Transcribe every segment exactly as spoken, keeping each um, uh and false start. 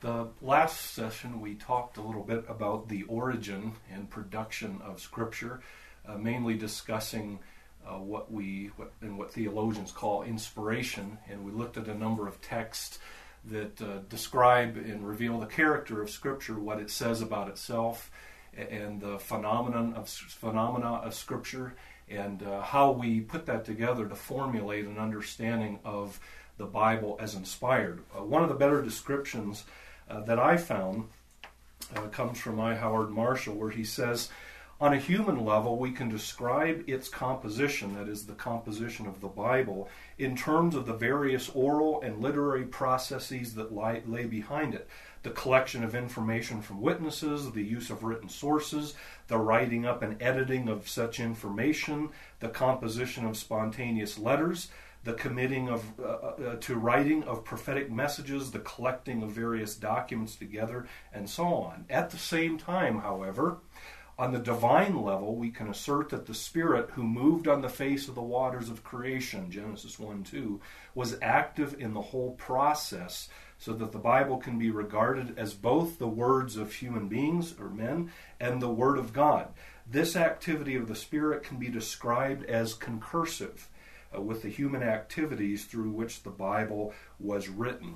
The last session we talked a little bit about the origin and production of Scripture, uh, mainly discussing uh, what we what, and what theologians call inspiration, and we looked at a number of texts that uh, describe and reveal the character of Scripture, what it says about itself, and the phenomenon of phenomena of Scripture, and uh, how we put that together to formulate an understanding of the Bible as inspired. Uh, one of the better descriptions uh, that I found uh, comes from I. Howard Marshall, where he says, on a human level, we can describe its composition, that is, the composition of the Bible, in terms of the various oral and literary processes that lie, lay behind it. The collection of information from witnesses, the use of written sources, the writing up and editing of such information, the composition of spontaneous letters, the committing of uh, uh, to writing of prophetic messages, the collecting of various documents together, and so on. At the same time, however, on the divine level, we can assert that the Spirit who moved on the face of the waters of creation, Genesis one two, was active in the whole process, so that the Bible can be regarded as both the words of human beings, or men, and the Word of God. This activity of the Spirit can be described as concursive uh, with the human activities through which the Bible was written.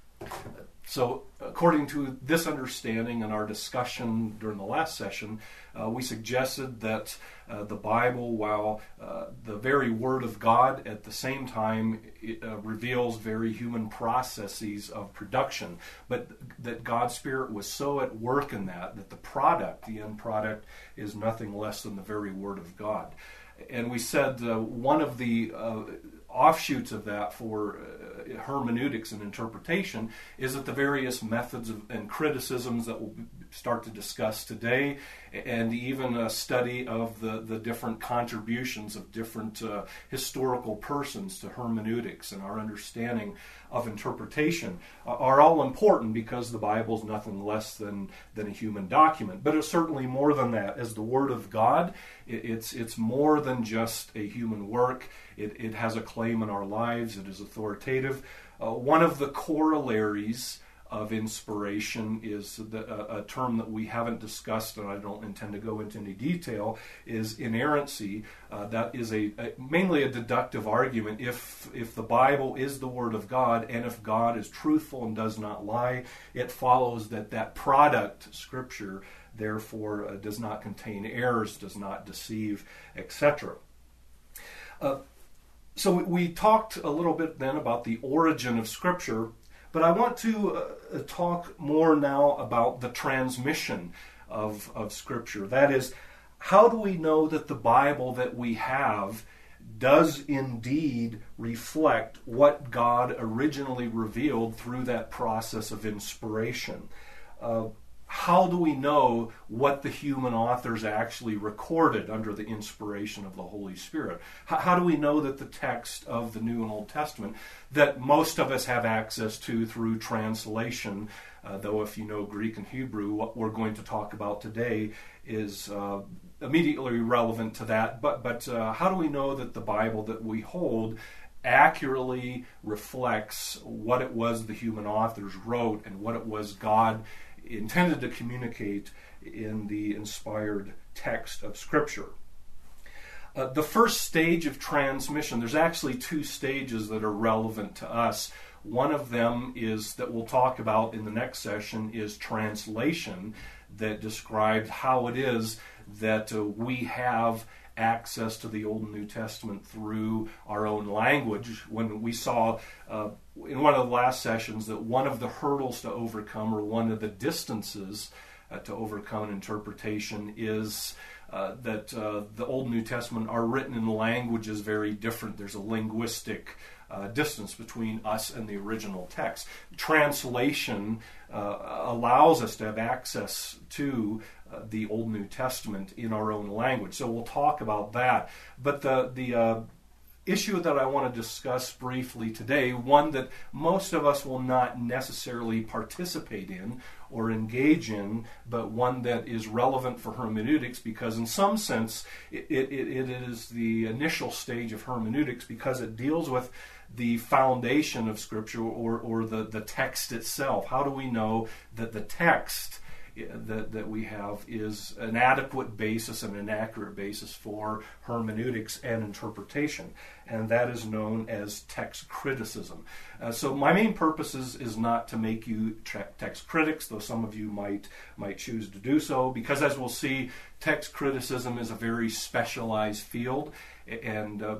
So, according to this understanding and our discussion during the last session, uh, we suggested that uh, the Bible, while uh, the very Word of God, at the same time it, uh, reveals very human processes of production, but that God's Spirit was so at work in that, that the product, the end product, is nothing less than the very Word of God. And we said uh, one of the uh, offshoots of that for uh, hermeneutics and interpretation is that the various methods of, and criticisms that we'll start to discuss today, and even a study of the, the different contributions of different uh, historical persons to hermeneutics and our understanding of interpretation uh, are all important, because the Bible is nothing less than, than a human document. But it's certainly more than that. As the Word of God, it, it's, it's more than just a human work. It, it has a claim in our lives. It is authoritative. Uh, one of the corollaries of inspiration is the, a, a term that we haven't discussed, and I don't intend to go into any detail, is inerrancy. Uh, that is a, a mainly a deductive argument. If if the Bible is the Word of God, and if God is truthful and does not lie, it follows that that product, Scripture, therefore uh, does not contain errors, does not deceive, et cetera. Uh, so we, we talked a little bit then about the origin of Scripture. But I want to uh, talk more now about the transmission of, of Scripture. That is, how do we know that the Bible that we have does indeed reflect what God originally revealed through that process of inspiration? Uh, how do we know what the human authors actually recorded under the inspiration of the Holy Spirit? How, how do we know that the text of the New and Old Testament, that most of us have access to through translation, uh, though if you know Greek and Hebrew, what we're going to talk about today is uh, immediately relevant to that, but, but uh, how do we know that the Bible that we hold accurately reflects what it was the human authors wrote and what it was God intended to communicate in the inspired text of Scripture? Uh, the first stage of transmission, there's actually two stages that are relevant to us. One of them is, that we'll talk about in the next session, is translation, that describes how it is that uh, we have access to the Old and New Testament through our own language. When we saw uh, in one of the last sessions that one of the hurdles to overcome, or one of the distances uh, to overcome an interpretation, is uh, that uh, the Old and New Testament are written in languages very different. There's a linguistic uh, distance between us and the original text. Translation uh, allows us to have access to Uh, the Old New Testament in our own language. So we'll talk about that. But the the uh, issue that I want to discuss briefly today, one that most of us will not necessarily participate in or engage in, but one that is relevant for hermeneutics, because in some sense it, it, it is the initial stage of hermeneutics, because it deals with the foundation of Scripture, or, or the, the text itself. How do we know that the text that, that we have is an adequate basis and an accurate basis for hermeneutics and interpretation? And that is known as text criticism. Uh, so my main purpose is, is not to make you text critics, though some of you might might choose to do so, because as we'll see, text criticism is a very specialized field. And uh,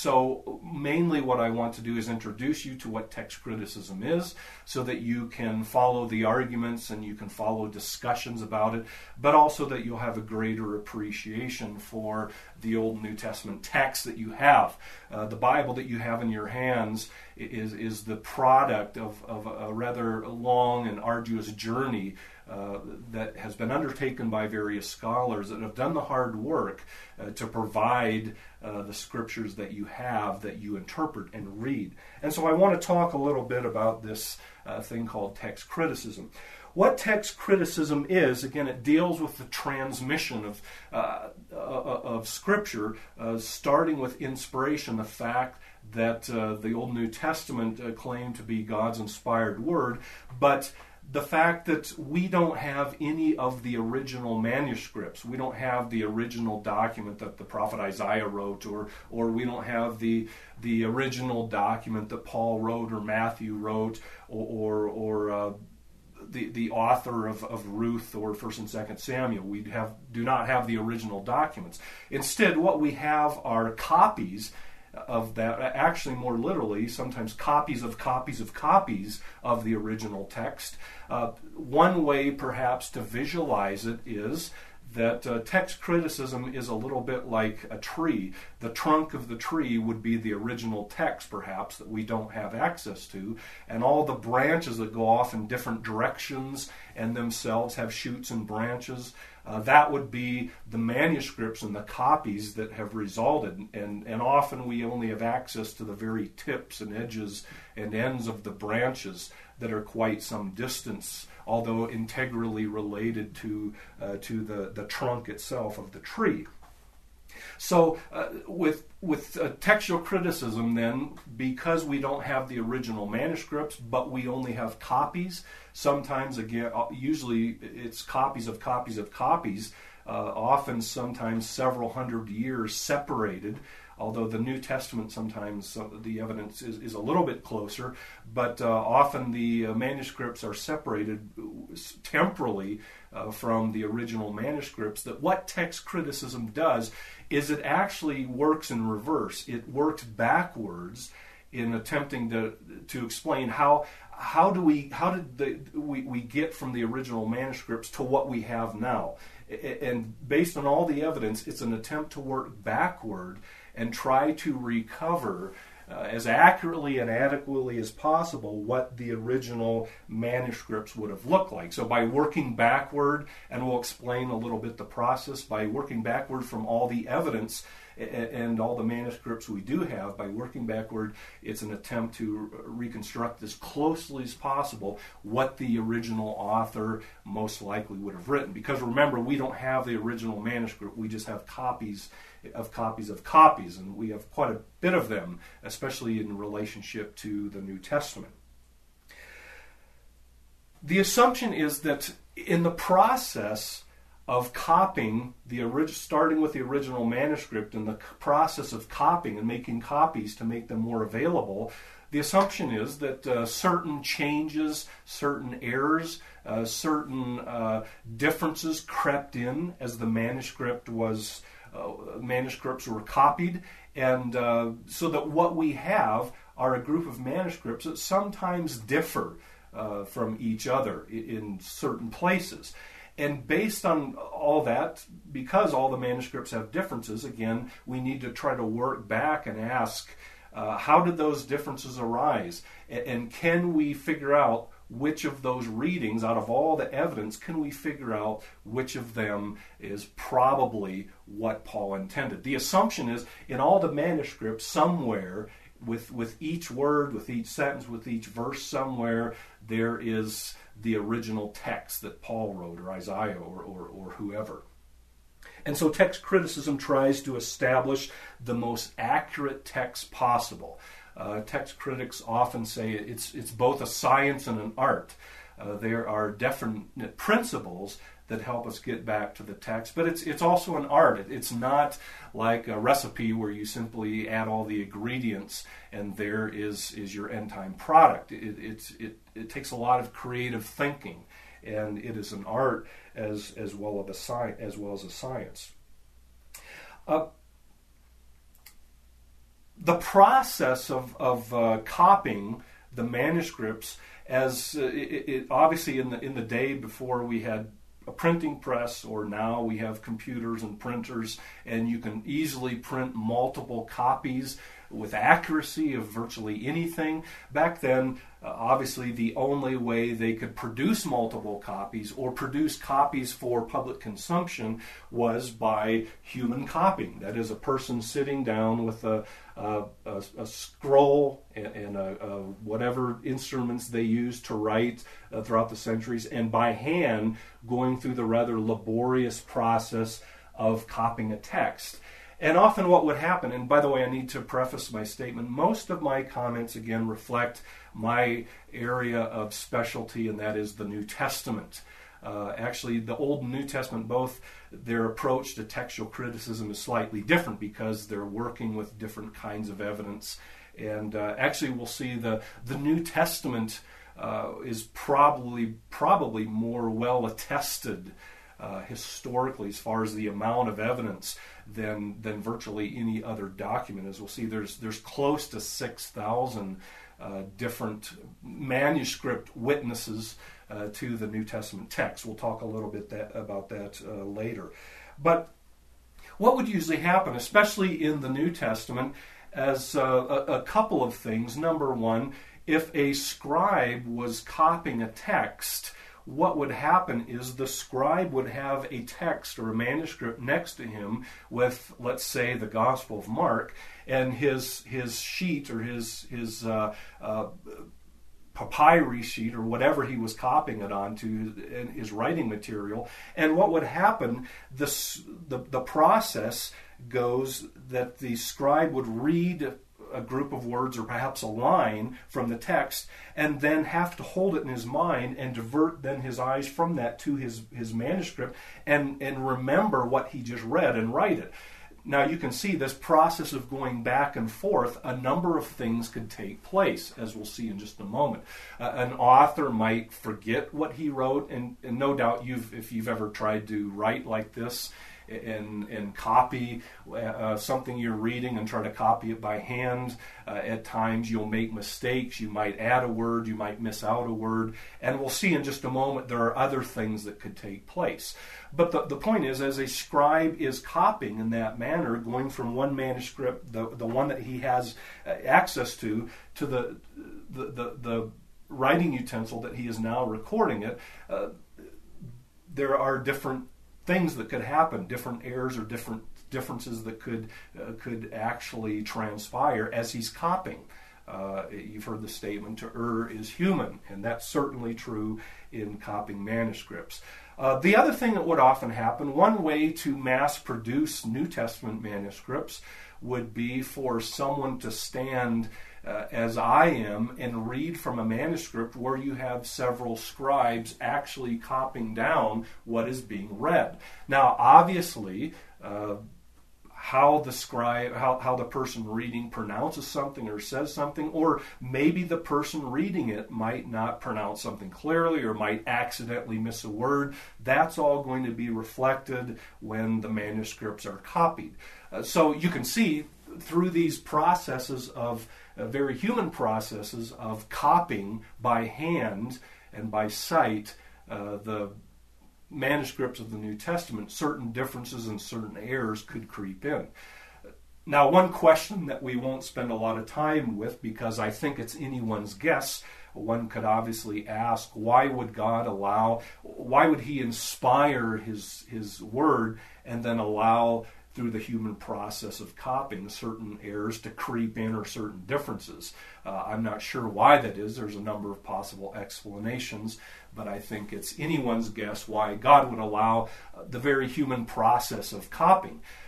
so mainly what I want to do is introduce you to what text criticism is, so that you can follow the arguments and you can follow discussions about it, but also that you'll have a greater appreciation for the Old and New Testament text that you have. Uh, the Bible that you have in your hands is, is the product of, of a rather long and arduous journey Uh, that has been undertaken by various scholars that have done the hard work uh, to provide uh, the scriptures that you have, that you interpret and read. And so I want to talk a little bit about this uh, thing called text criticism. What text criticism is, again, it deals with the transmission of, uh, of Scripture, uh, starting with inspiration, the fact that uh, the Old and New Testament uh, claim to be God's inspired word, but the fact that we don't have any of the original manuscripts. We don't have the original document that the prophet Isaiah wrote, or or we don't have the the original document that Paul wrote or Matthew wrote, or or, or uh, the the author of, of Ruth or First and Second Samuel. We have do not have the original documents. Instead, what we have are copies of that, actually more literally, sometimes copies of copies of copies of the original text. Uh, one way perhaps to visualize it is that uh, text criticism is a little bit like a tree. The trunk of the tree would be the original text, perhaps, that we don't have access to, and all the branches that go off in different directions and themselves have shoots and branches. Uh, that would be the manuscripts and the copies that have resulted, and, and often we only have access to the very tips and edges and ends of the branches that are quite some distance, although integrally related to uh, to the, the trunk itself of the tree. So uh, with with uh, textual criticism then, because we don't have the original manuscripts, but we only have copies, sometimes, again, usually it's copies of copies of copies, uh, often sometimes several hundred years separated, although the New Testament sometimes uh, the evidence is, is a little bit closer, but uh, often the uh, manuscripts are separated temporally uh, from the original manuscripts. That what text criticism does is it actually works in reverse. It works backwards in attempting to to explain how how do we how did the, we, we get from the original manuscripts to what we have now. And based on all the evidence, it's an attempt to work backward and try to recover uh, as accurately and adequately as possible what the original manuscripts would have looked like. So by working backward, and we'll explain a little bit the process, by working backward from all the evidence and all the manuscripts we do have, by working backward, it's an attempt to reconstruct as closely as possible what the original author most likely would have written. Because remember, we don't have the original manuscript, we just have copies of copies of copies, and we have quite a bit of them, especially in relationship to the New Testament. The assumption is that in the process of copying the orig- starting with the original manuscript and the c- process of copying and making copies to make them more available, the assumption is that uh, certain changes, certain errors, uh, certain uh, differences crept in as the manuscript was uh, manuscripts were copied, and uh, so that what we have are a group of manuscripts that sometimes differ uh, from each other in, in certain places. And based on all that, because all the manuscripts have differences, again, we need to try to work back and ask, uh, how did those differences arise? And, and can we figure out which of those readings, out of all the evidence, can we figure out which of them is probably what Paul intended? The assumption is, in all the manuscripts, somewhere, with, with each word, with each sentence, with each verse, somewhere, there is the original text that Paul wrote, or Isaiah, or, or, or whoever. And so text criticism tries to establish the most accurate text possible. Uh, text critics often say it's it's both a science and an art. Uh, there are definite principles that help us get back to the text, but it's it's also an art. It, it's not like a recipe where you simply add all the ingredients and there is is your end time product. It it's, it it takes a lot of creative thinking, and it is an art as as well as a sci- as well as a science. Uh, the process of of uh, copying the manuscripts, as uh, it, it obviously in the in the day before we had a printing press, or now we have computers and printers, and you can easily print multiple copies with accuracy of virtually anything. Back then, uh, obviously the only way they could produce multiple copies or produce copies for public consumption was by human copying. That is, a person sitting down with a, a, a, a scroll and, and a, a whatever instruments they used to write uh, throughout the centuries, and by hand going through the rather laborious process of copying a text. And often what would happen, and by the way, I need to preface my statement, most of my comments, again, reflect my area of specialty, and that is the New Testament. Uh, actually, the Old and New Testament, both their approach to textual criticism is slightly different because they're working with different kinds of evidence. And uh, actually, we'll see the, the New Testament uh, is probably, probably more well attested Uh, historically, as far as the amount of evidence, than than virtually any other document. As we'll see, there's there's close to six thousand uh, different manuscript witnesses uh, to the New Testament text. We'll talk a little bit that, about that uh, later. But what would usually happen, especially in the New Testament, as uh, a, a couple of things. Number one, if a scribe was copying a text, what would happen is the scribe would have a text or a manuscript next to him with, let's say, the Gospel of Mark, and his his sheet or his his uh, uh, papyri sheet or whatever he was copying it onto, in his writing material. And what would happen? This the the process goes that the scribe would read a group of words or perhaps a line from the text, and then have to hold it in his mind and divert then his eyes from that to his, his manuscript and, and remember what he just read and write it. Now you can see this process of going back and forth, a number of things could take place, as we'll see in just a moment. Uh, an author might forget what he wrote, and, and no doubt you've if you've ever tried to write like this, and and copy uh, something you're reading and try to copy it by hand. Uh, at times you'll make mistakes. You might add a word, you might miss out a word, and we'll see in just a moment there are other things that could take place. But the, the point is, as a scribe is copying in that manner, going from one manuscript, the, the one that he has access to, to the the, the, the writing utensil that he is now recording it, uh, there are different things that could happen, different errors or different differences that could uh, could actually transpire as he's copying. Uh, you've heard the statement, to err is human, and that's certainly true in copying manuscripts. Uh, the other thing that would often happen, one way to mass produce New Testament manuscripts would be for someone to stand Uh, as I am and read from a manuscript where you have several scribes actually copying down what is being read. Now, obviously, uh, how the scribe, how, how the person reading pronounces something or says something, or maybe the person reading it might not pronounce something clearly or might accidentally miss a word. That's all going to be reflected when the manuscripts are copied. Uh, so you can see through these processes of uh, very human processes of copying by hand and by sight uh, the manuscripts of the New Testament, certain differences and certain errors could creep in. Now, one question that we won't spend a lot of time with, because I think it's anyone's guess, one could obviously ask, why would God allow, why would he inspire his his word and then allow, through the human process of copying, certain errors to creep in or certain differences? Uh, I'm not sure why that is. There's a number of possible explanations, but I think it's anyone's guess why God would allow uh, the very human process of copying.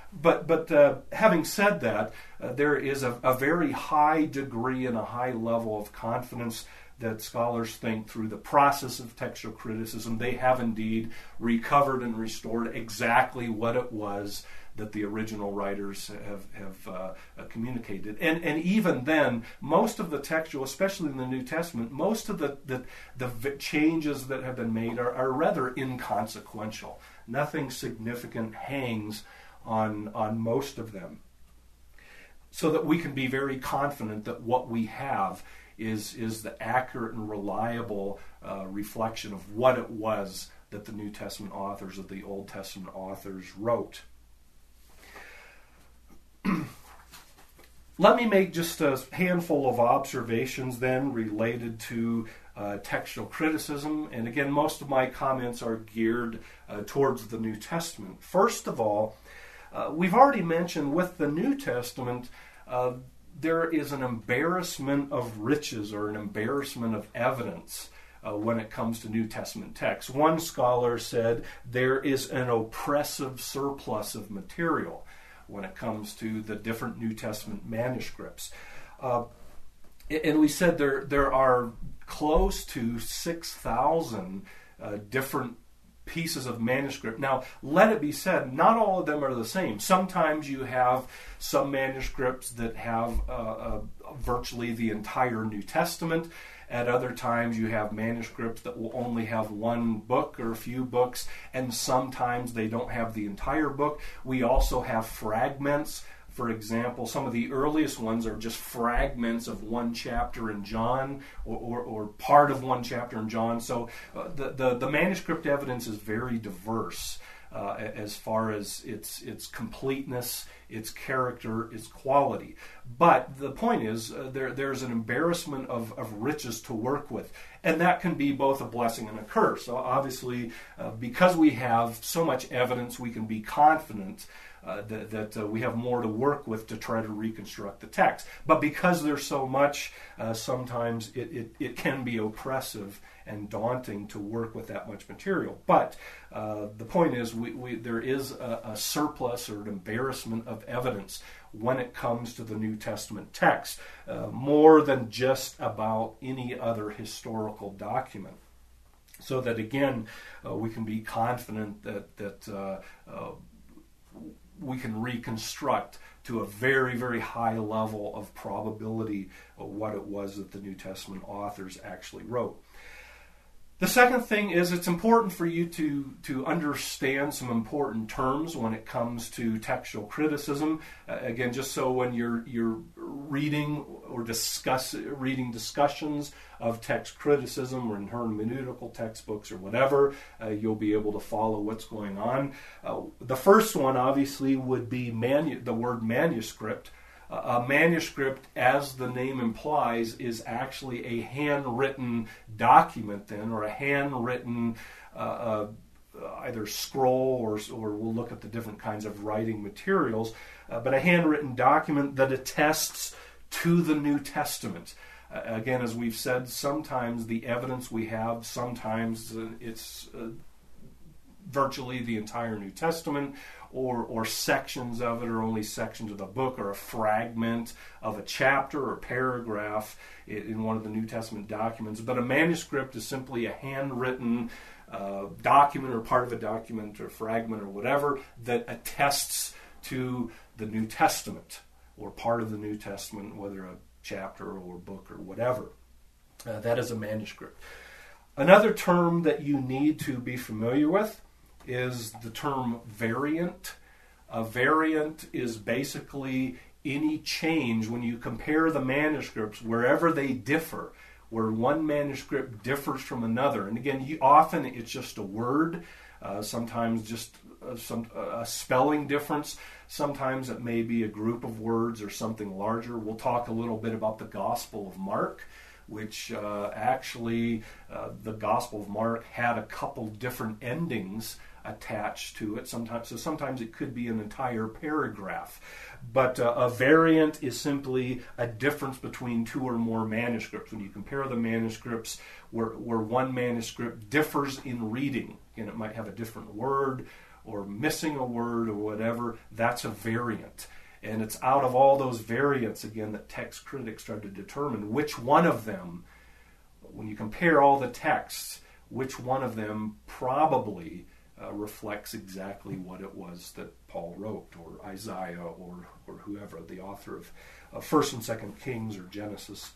But but uh, having said that, uh, there is a, a very high degree and a high level of confidence that scholars think through the process of textual criticism they have indeed recovered and restored exactly what it was that the original writers have, have uh, uh, communicated. And and even then, most of the textual, especially in the New Testament, most of the, the, the v- changes that have been made are, are rather inconsequential. Nothing significant hangs on, on most of them. So that we can be very confident that what we have is, is the accurate and reliable uh, reflection of what it was that the New Testament authors, of the Old Testament authors, wrote. Let me make just a handful of observations then related to uh, textual criticism. And again, most of my comments are geared uh, towards the New Testament. First of all, uh, we've already mentioned with the New Testament, uh, there is an embarrassment of riches or an embarrassment of evidence uh, when it comes to New Testament texts. One scholar said there is an oppressive surplus of material when it comes to the different New Testament manuscripts. Uh, and we said there there are close to six thousand uh, different pieces of manuscript. Now, let it be said, not all of them are the same. Sometimes you have some manuscripts that have uh, uh, virtually the entire New Testament. At other times, you have manuscripts that will only have one book or a few books, and sometimes they don't have the entire book. We also have fragments. For example, some of the earliest ones are just fragments of one chapter in John, or, or, or part of one chapter in John. So uh, the, the, the manuscript evidence is very diverse uh, as far as its its completeness, its character, its quality. But the point is, uh, there there's an embarrassment of, of riches to work with. And that can be both a blessing and a curse. So obviously, uh, because we have so much evidence, we can be confident Uh, that, that uh, we have more to work with to try to reconstruct the text. But because there's so much, uh, sometimes it, it, it can be oppressive and daunting to work with that much material. But uh, the point is, we, we, there is a, a surplus or an embarrassment of evidence when it comes to the New Testament text, uh, more than just about any other historical document. So that again, uh, we can be confident that that uh, uh, we can reconstruct to a very, very high level of probability of what it was that the New Testament authors actually wrote. The second thing is it's important for you to, to understand some important terms when it comes to textual criticism. Uh, again, just so when you're you're reading or discuss reading discussions of text criticism or in hermeneutical textbooks or whatever, uh, you'll be able to follow what's going on. Uh, the first one, obviously, would be manu- the word manuscript. Uh, a manuscript, as the name implies, is actually a handwritten document then, or a handwritten uh, uh, either scroll, or, or we'll look at the different kinds of writing materials, uh, but a handwritten document that attests to the New Testament. Uh, again, as we've said, sometimes the evidence we have, sometimes uh, it's uh, virtually the entire New Testament, or or sections of it, or only sections of the book, or a fragment of a chapter or paragraph in, in one of the New Testament documents. But a manuscript is simply a handwritten uh, document, or part of a document, or fragment, or whatever, that attests to the New Testament, or part of the New Testament, whether a chapter or book or whatever. Uh, that is a manuscript. Another term that you need to be familiar with is the term variant. A variant is basically any change when you compare the manuscripts, wherever they differ, where one manuscript differs from another. And again, you, often it's just a word, uh, sometimes just uh, some uh, a spelling difference. Sometimes it may be a group of words or something larger. We'll talk a little bit about the Gospel of Mark, which uh, actually uh, the Gospel of Mark had a couple different endings attached to it. Sometimes, so sometimes it could be an entire paragraph. But uh, a variant is simply a difference between two or more manuscripts. When you compare the manuscripts, where where one manuscript differs in reading, and it might have a different word or missing a word or whatever, that's a variant. And it's out of all those variants, again, that text critics try to determine which one of them, when you compare all the texts, which one of them probably uh, reflects exactly what it was that Paul wrote, or Isaiah, or, or whoever, the author of uh, First and Second Kings or Genesis.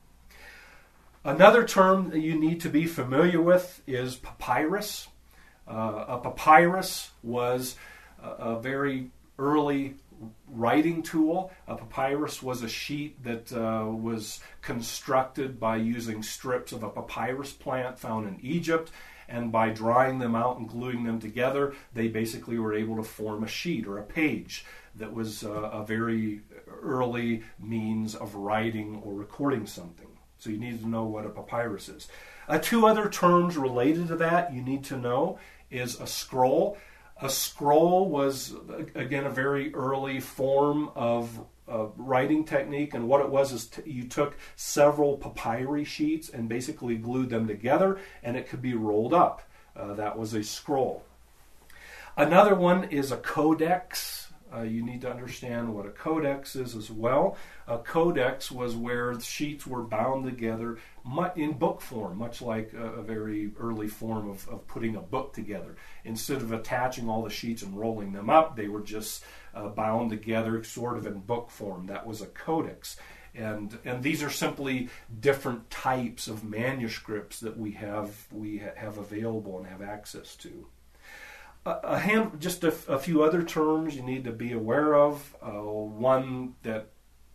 Another term that you need to be familiar with is papyrus. Uh, a papyrus was a, a very early writing tool. A papyrus was a sheet that uh, was constructed by using strips of a papyrus plant found in Egypt, and by drying them out and gluing them together, they basically were able to form a sheet or a page that was uh, a very early means of writing or recording something. So you need to know what a papyrus is. Uh, two other terms related to that you need to know is a scroll. A scroll was, again, a very early form of uh, writing technique, and what it was is t- you took several papyri sheets and basically glued them together, and it could be rolled up. Uh, that was a scroll. Another one is a codex. Uh, you need to understand what a codex is as well. A codex was where sheets were bound together in book form, much like a, a very early form of, of putting a book together. Instead of attaching all the sheets and rolling them up, they were just uh, bound together sort of in book form. That was a codex. And and these are simply different types of manuscripts that we have we ha- have available and have access to. A hand, just a, a few other terms you need to be aware of. Uh, one that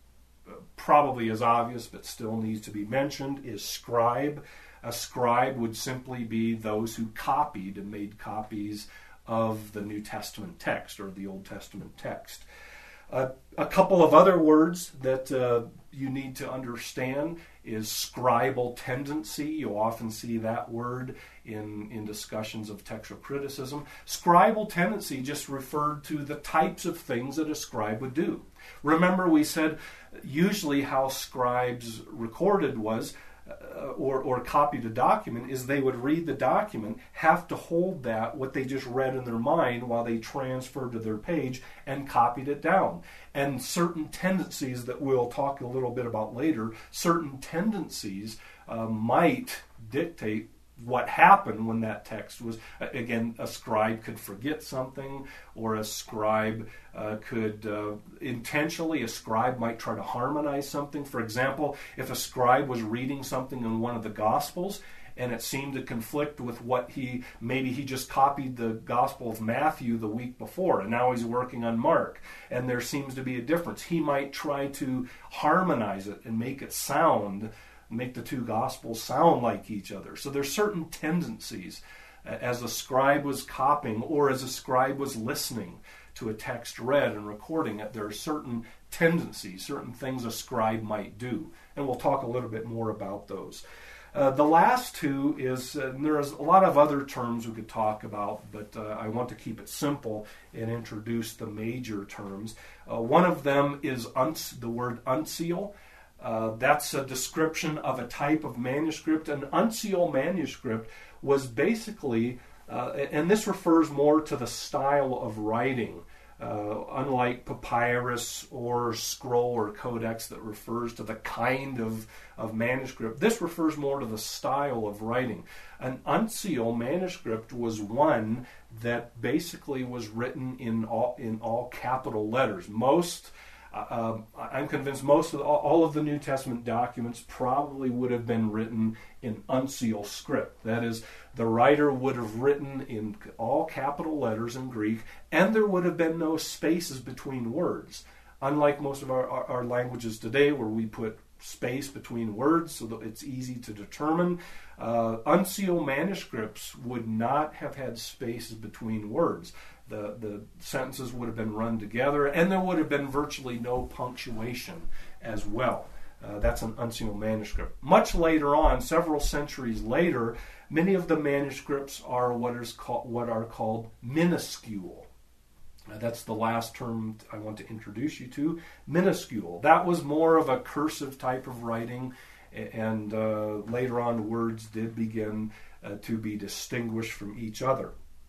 probably is obvious but still needs to be mentioned is scribe. A scribe would simply be those who copied and made copies of the New Testament text or the Old Testament text. Uh, a couple of other words that uh, you need to understand is scribal tendency. You'll often see that word in, in discussions of textual criticism. Scribal tendency just referred to the types of things that a scribe would do. Remember, we said usually how scribes recorded was, uh, or, or copied a document, is they would read the document, have to hold that, what they just read in their mind, while they transferred to their page and copied it down. And certain tendencies that we'll talk a little bit about later, certain tendencies uh, might dictate what happened when that text was, again, a scribe could forget something, or a scribe uh, could uh, intentionally, a scribe might try to harmonize something. For example, if a scribe was reading something in one of the Gospels, and it seemed to conflict with what he, maybe he just copied the Gospel of Matthew the week before, and now he's working on Mark, and there seems to be a difference. He might try to harmonize it and make it sound make the two Gospels sound like each other. So there's certain tendencies as a scribe was copying or as a scribe was listening to a text read and recording it. There are certain tendencies, certain things a scribe might do. And we'll talk a little bit more about those. Uh, the last two is, uh, and there's a lot of other terms we could talk about, but uh, I want to keep it simple and introduce the major terms. Uh, one of them is unce- the word uncial. Uh, that's a description of a type of manuscript. An uncial manuscript was basically, uh, and this refers more to the style of writing, uh, unlike papyrus or scroll or codex that refers to the kind of, of manuscript. This refers more to the style of writing. An uncial manuscript was one that basically was written in all, in all capital letters. Most Uh, I'm convinced most of the, all of the New Testament documents probably would have been written in uncial script. That is, the writer would have written in all capital letters in Greek, and there would have been no spaces between words. Unlike most of our, our, our languages today, where we put space between words so that it's easy to determine, uh, uncial manuscripts would not have had spaces between words. The, the sentences would have been run together, and there would have been virtually no punctuation as well. Uh, that's an uncial manuscript. Much later on, several centuries later, many of the manuscripts are what is called what are called minuscule. Uh, that's the last term I want to introduce you to. Minuscule. That was more of a cursive type of writing, and uh, later on, words did begin uh, to be distinguished from each other.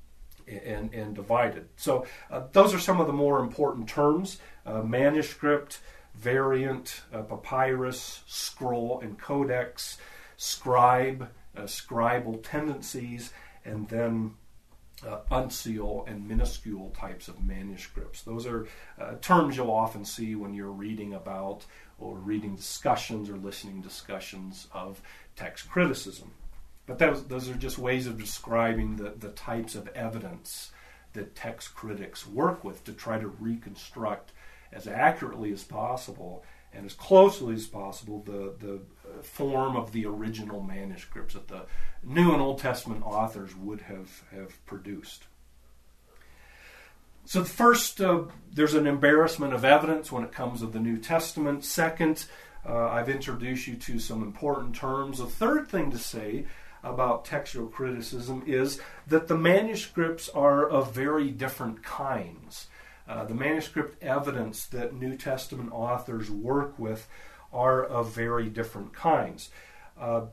and, and divided. So uh, those are some of the more important terms: uh, manuscript, variant, uh, papyrus, scroll, and codex, scribe, uh, scribal tendencies, and then uh, uncial and minuscule types of manuscripts. Those are uh, terms you'll often see when you're reading about or reading discussions or listening discussions of text criticism. But those, those are just ways of describing the, the types of evidence that text critics work with to try to reconstruct as accurately as possible and as closely as possible the, the form of the original manuscripts that the New and Old Testament authors would have, have produced. So first, uh, there's an embarrassment of evidence when it comes to the New Testament. Second, uh, I've introduced you to some important terms. The third thing to say about textual criticism is that the manuscripts are of very different kinds. Uh, the manuscript evidence that New Testament authors work with are of very different kinds. Uh,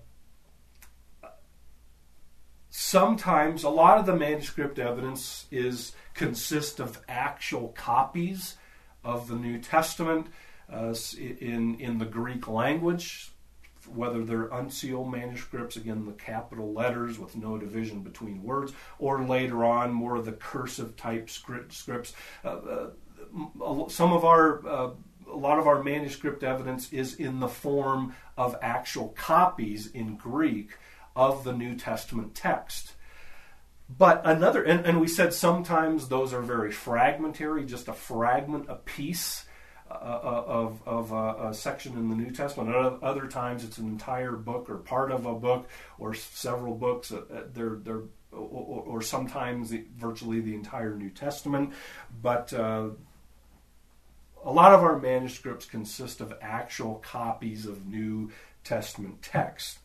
sometimes, a lot of the manuscript evidence is consists of actual copies of the New Testament uh, in, in the Greek language, whether they're uncial manuscripts, again the capital letters with no division between words, or later on more of the cursive type script, scripts. Uh, uh, some of our, uh, a lot of our manuscript evidence is in the form of actual copies in Greek of the New Testament text. But another, and, and we said sometimes those are very fragmentary, just a fragment, a piece Uh, of, of a, a section in the New Testament. At other times, it's an entire book or part of a book or several books. Uh, they're, they're, or, or sometimes the, virtually the entire New Testament. But uh, a lot of our manuscripts consist of actual copies of New Testament text.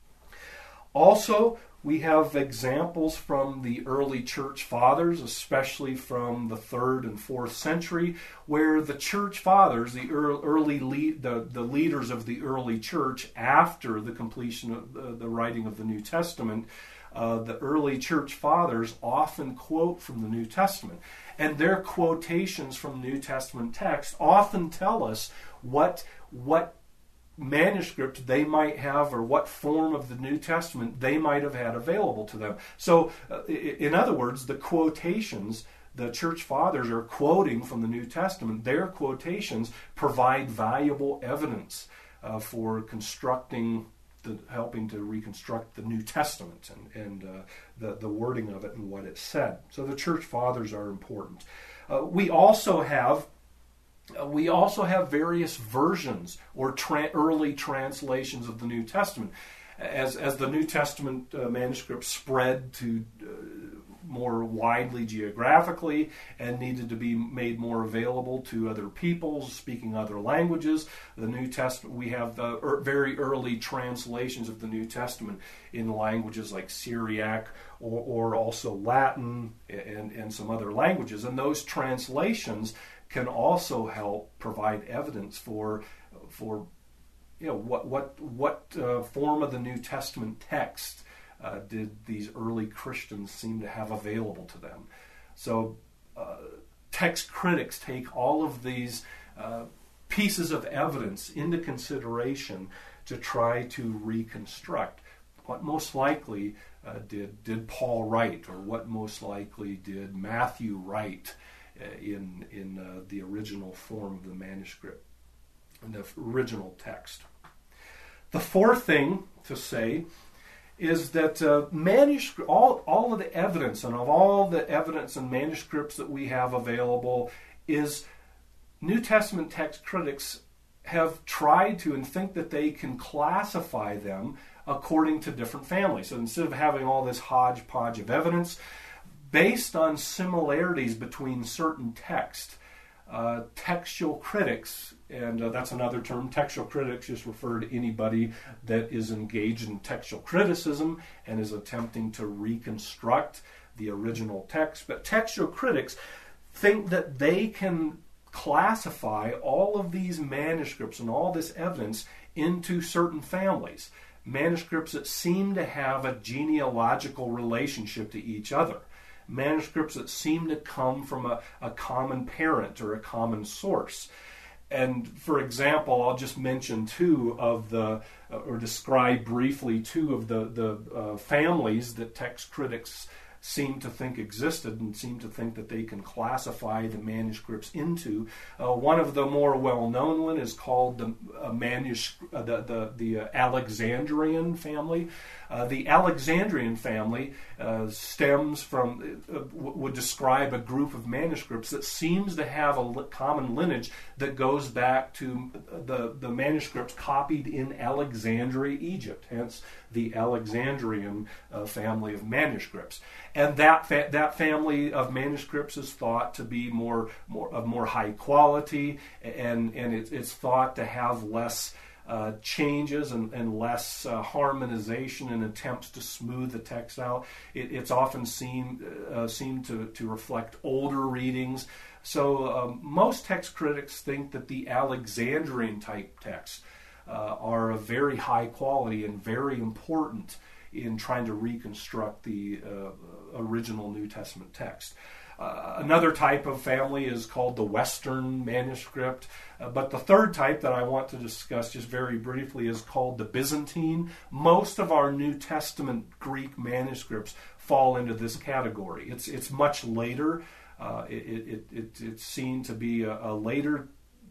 Also, we have examples from the early church fathers, especially from the third and fourth century, where the church fathers, the early lead, the, the leaders of the early church after the completion of the, the writing of the New Testament, uh, the early church fathers often quote from the New Testament. And their quotations from New Testament text often tell us what what manuscript they might have or what form of the New Testament they might have had available to them. So, uh, in other words, the quotations the church fathers are quoting from the New Testament, their quotations provide valuable evidence uh, for constructing, the, helping to reconstruct the New Testament and, and uh, the, the wording of it and what it said. So the church fathers are important. Uh, we also have Uh, we also have various versions or tra- early translations of the New Testament. As, as the New Testament uh, manuscripts spread to uh, more widely geographically and needed to be made more available to other peoples speaking other languages, the New Testament, we have the er, very early translations of the New Testament in languages like Syriac or, or also Latin and, and some other languages. And those translations can also help provide evidence for, for you know, what what what uh, form of the New Testament text uh, did these early Christians seem to have available to them. So uh, text critics take all of these uh, pieces of evidence into consideration to try to reconstruct what most likely uh, did did Paul write, or what most likely did Matthew write in in uh, the original form of the manuscript, in the original text. The fourth thing to say is that uh, manuscript, all, all of the evidence, and of all the evidence and manuscripts that we have available, is New Testament text critics have tried to and think that they can classify them according to different families. So instead of having all this hodgepodge of evidence, based on similarities between certain text, uh, textual critics, and uh, that's another term, textual critics just refer to anybody that is engaged in textual criticism and is attempting to reconstruct the original text. But textual critics think that they can classify all of these manuscripts and all this evidence into certain families, manuscripts that seem to have a genealogical relationship to each other. manuscripts that seem to come from a, a common parent or a common source. And for example, I'll just mention two of the, uh, or describe briefly two of the, the uh, families that text critics seem to think existed and seem to think that they can classify the manuscripts into. Uh, one of the more well-known one is called the uh, manuscript, uh, the the, the uh, Alexandrian family. Uh, the Alexandrian family uh, stems from, uh, w- would describe a group of manuscripts that seems to have a li- common lineage that goes back to the, the manuscripts copied in Alexandria, Egypt, hence the Alexandrian uh, family of manuscripts. And that fa- that family of manuscripts is thought to be more, more of more high quality, and, and it, it's thought to have less Uh, changes and, and less uh, harmonization and attempts to smooth the text out. It, it's often seen uh, seen to, to reflect older readings. So um, most text critics think that the Alexandrian type texts uh, are of very high quality and very important in trying to reconstruct the uh, original New Testament text. Uh, another type of family is called the Western manuscript. Uh, but the third type that I want to discuss just very briefly is called the Byzantine. Most of our New Testament Greek manuscripts fall into this category. It's it's much later. Uh, it, it, it, it's seen to be a, a later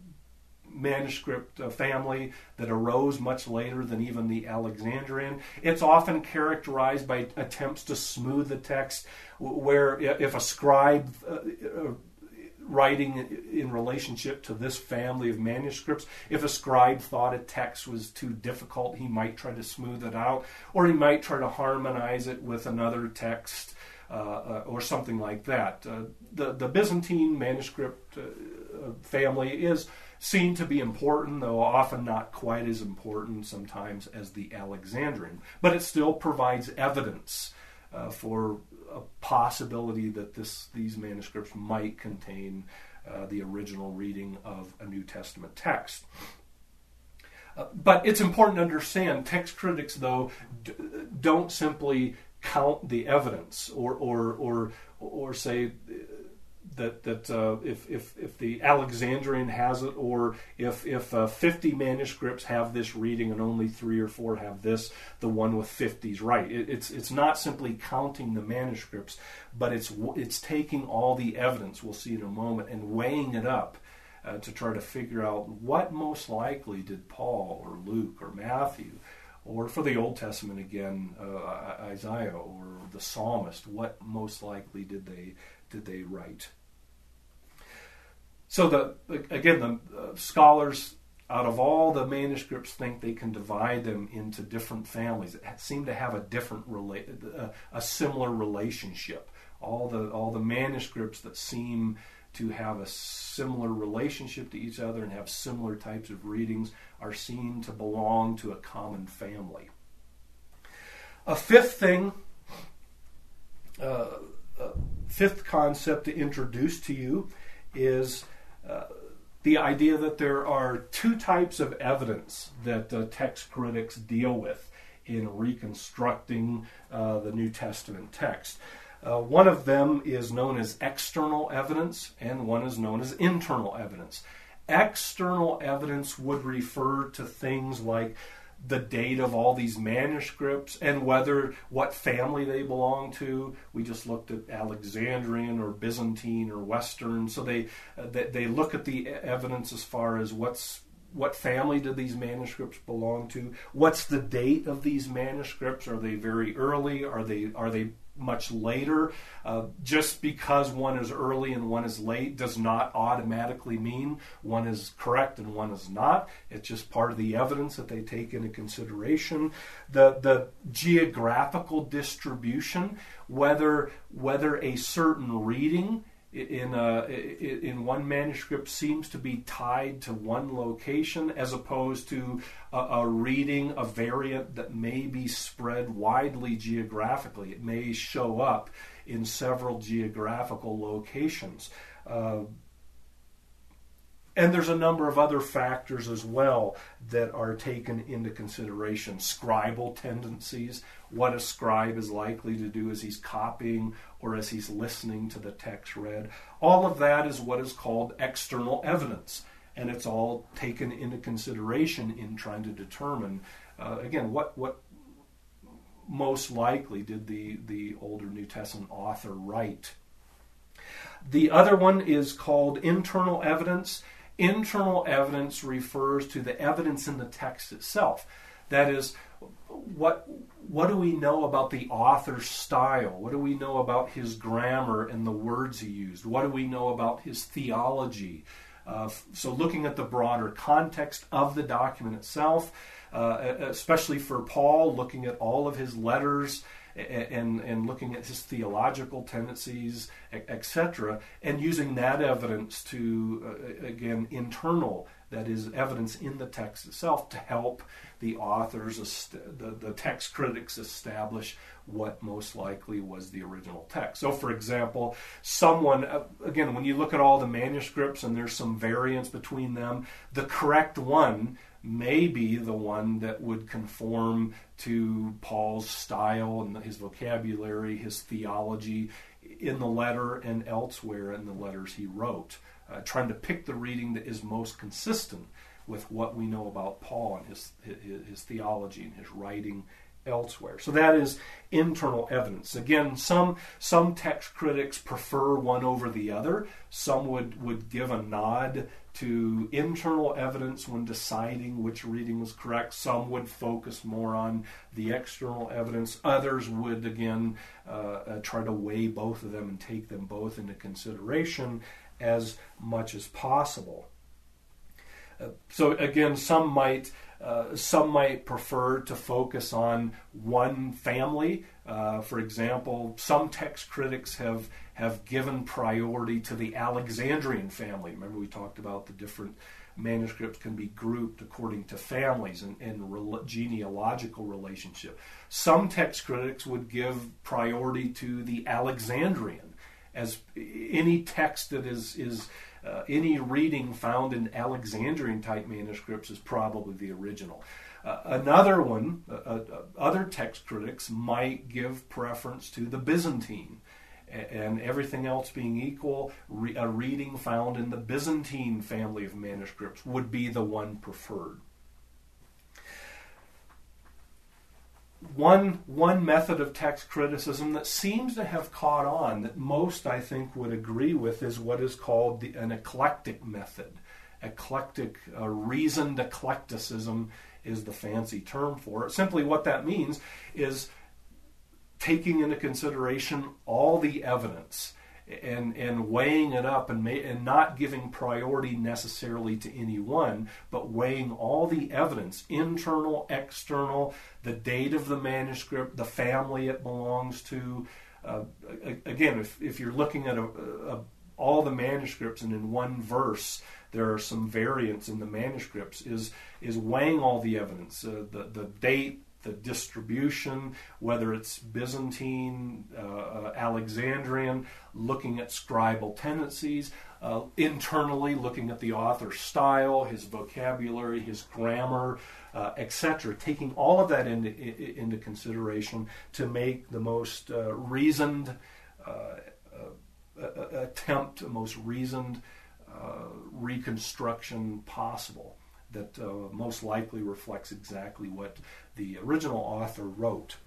manuscript uh, family that arose much later than even the Alexandrian. It's often characterized by attempts to smooth the text, where if a scribe uh, uh, writing in relationship to this family of manuscripts, if a scribe thought a text was too difficult, he might try to smooth it out, or he might try to harmonize it with another text uh, uh, or something like that. Uh, the, the Byzantine manuscript uh, family is seen to be important, though often not quite as important sometimes as the Alexandrian. But it still provides evidence uh, for a possibility that this these manuscripts might contain uh, the original reading of a New Testament text. Uh, but it's important to understand, text critics, though, d- don't simply count the evidence or or or, or say that that uh, if, if if the Alexandrian has it, or if if uh, fifty manuscripts have this reading and only three or four have this, the one with fifty is right. It, it's it's not simply counting the manuscripts, but it's it's taking all the evidence, we'll see in a moment, and weighing it up uh, to try to figure out what most likely did Paul or Luke or Matthew, or for the Old Testament again, uh, Isaiah or the psalmist, what most likely did they did they write? So the again, the uh, scholars, out of all the manuscripts, think they can divide them into different families that seem to have a different rela- uh, a similar relationship. All the all the manuscripts that seem to have a similar relationship to each other and have similar types of readings are seen to belong to a common family. A fifth thing, uh, a fifth concept to introduce to you is uh, the idea that there are two types of evidence that uh, text critics deal with in reconstructing uh, the New Testament text. Uh, one of them is known as external evidence, and one is known as internal evidence. External evidence would refer to things like the date of all these manuscripts and whether what family they belong to. We just looked at Alexandrian or Byzantine or Western, so they uh, they, they look at the evidence as far as what's what family do these manuscripts belong to? What's the date of these manuscripts? Are they very early? Are they are they much later? Uh, just because one is early and one is late does not automatically mean one is correct and one is not. It's just part of the evidence that they take into consideration. The the geographical distribution, whether whether a certain reading in a, in one manuscript seems to be tied to one location as opposed to a, a reading, a variant that may be spread widely geographically. It may show up in several geographical locations. Uh, And there's a number of other factors as well that are taken into consideration. Scribal tendencies, what a scribe is likely to do as he's copying or as he's listening to the text read. All of that is what is called external evidence. And it's all taken into consideration in trying to determine, uh, again, what, what most likely did the, the older New Testament author write. The other one is called internal evidence. Internal evidence refers to the evidence in the text itself. That is, what what do we know about the author's style? What do we know about his grammar and the words he used? What do we know about his theology? Uh, so looking at the broader context of the document itself, uh, especially for Paul, looking at all of his letters, And, and looking at his theological tendencies, et cetera, and using that evidence to, uh, again, internal, that is, evidence in the text itself, to help the authors, the, the text critics, establish what most likely was the original text. So, for example, someone, again, when you look at all the manuscripts and there's some variance between them, the correct one may be the one that would conform to Paul's style and his vocabulary, his theology in the letter and elsewhere in the letters he wrote, uh, trying to pick the reading that is most consistent with what we know about Paul and his, his, his theology and his writing elsewhere. So that is internal evidence. Again, some some text critics prefer one over the other. Some would, would give a nod to internal evidence when deciding which reading was correct. Some would focus more on the external evidence. Others would, again, uh, uh, try to weigh both of them and take them both into consideration as much as possible. Uh, so again, some might uh, some might prefer to focus on one family. Uh, for example, some text critics have have given priority to the Alexandrian family. Remember, we talked about the different manuscripts can be grouped according to families and, and re- genealogical relationship. Some text critics would give priority to the Alexandrian, as any text that is is uh, any reading found in Alexandrian type manuscripts is probably the original. Uh, another one, uh, uh, other text critics might give preference to the Byzantine, and everything else being equal, re- a reading found in the Byzantine family of manuscripts would be the one preferred. One, one method of text criticism that seems to have caught on, that most, I think, would agree with, is what is called the, an eclectic method. Eclectic, uh, reasoned eclecticism is the fancy term for it. Simply what that means is taking into consideration all the evidence and and weighing it up and, may, and not giving priority necessarily to any one, but weighing all the evidence, internal, external, the date of the manuscript, the family it belongs to. Uh, again, if, if you're looking at a, a, all the manuscripts and in one verse there are some variants in the manuscripts, is is weighing all the evidence, uh, the, the date, the distribution, whether it's Byzantine, uh, uh, Alexandrian, looking at scribal tendencies, uh, internally looking at the author's style, his vocabulary, his grammar, uh, et cetera, taking all of that into, into consideration to make the most uh, reasoned uh, uh, attempt, the most reasoned uh, reconstruction possible that uh, most likely reflects exactly what the original author wrote.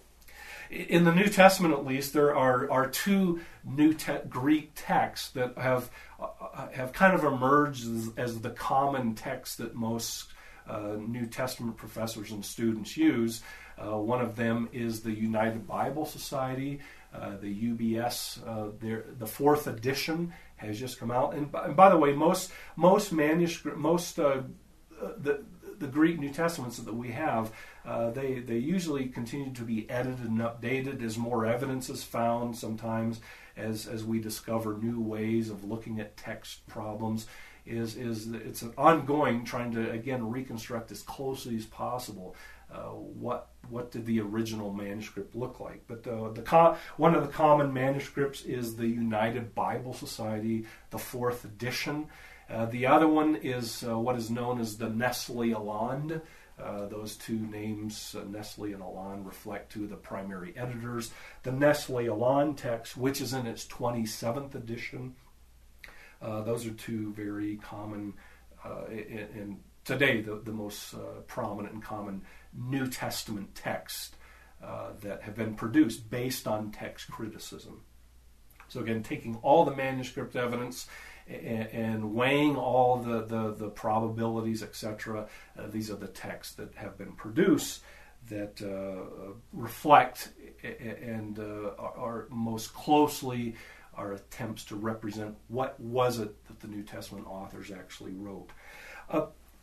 In the New Testament, at least, there are, are two New te- Greek texts that have uh, have kind of emerged as, as the common text that most uh, New Testament professors and students use. Uh, one of them is the United Bible Society, uh, the U B S. Uh, the fourth edition has just come out, and, and by the way, most most manuscript most uh, the the Greek New Testaments that we have, uh, they they usually continue to be edited and updated as more evidence is found. Sometimes, as as we discover new ways of looking at text problems, is is it's an ongoing trying to again reconstruct as closely as possible uh, what what did the original manuscript look like. But uh, the co- one of the common manuscripts is the United Bible Society, the fourth edition. Uh, the other one is uh, what is known as the Nestle-Aland. Uh, those two names, uh, Nestle and Aland, reflect two of the primary editors. The Nestle-Aland text, which is in its twenty-seventh edition, uh, those are two very common, uh, in, in today the, the most uh, prominent and common New Testament texts uh, that have been produced based on text criticism. So again, taking all the manuscript evidence and, and weighing all the, the, the probabilities, et cetera, uh, these are the texts that have been produced that uh, reflect and uh, are most closely our attempts to represent what was it that the New Testament authors actually wrote. Uh,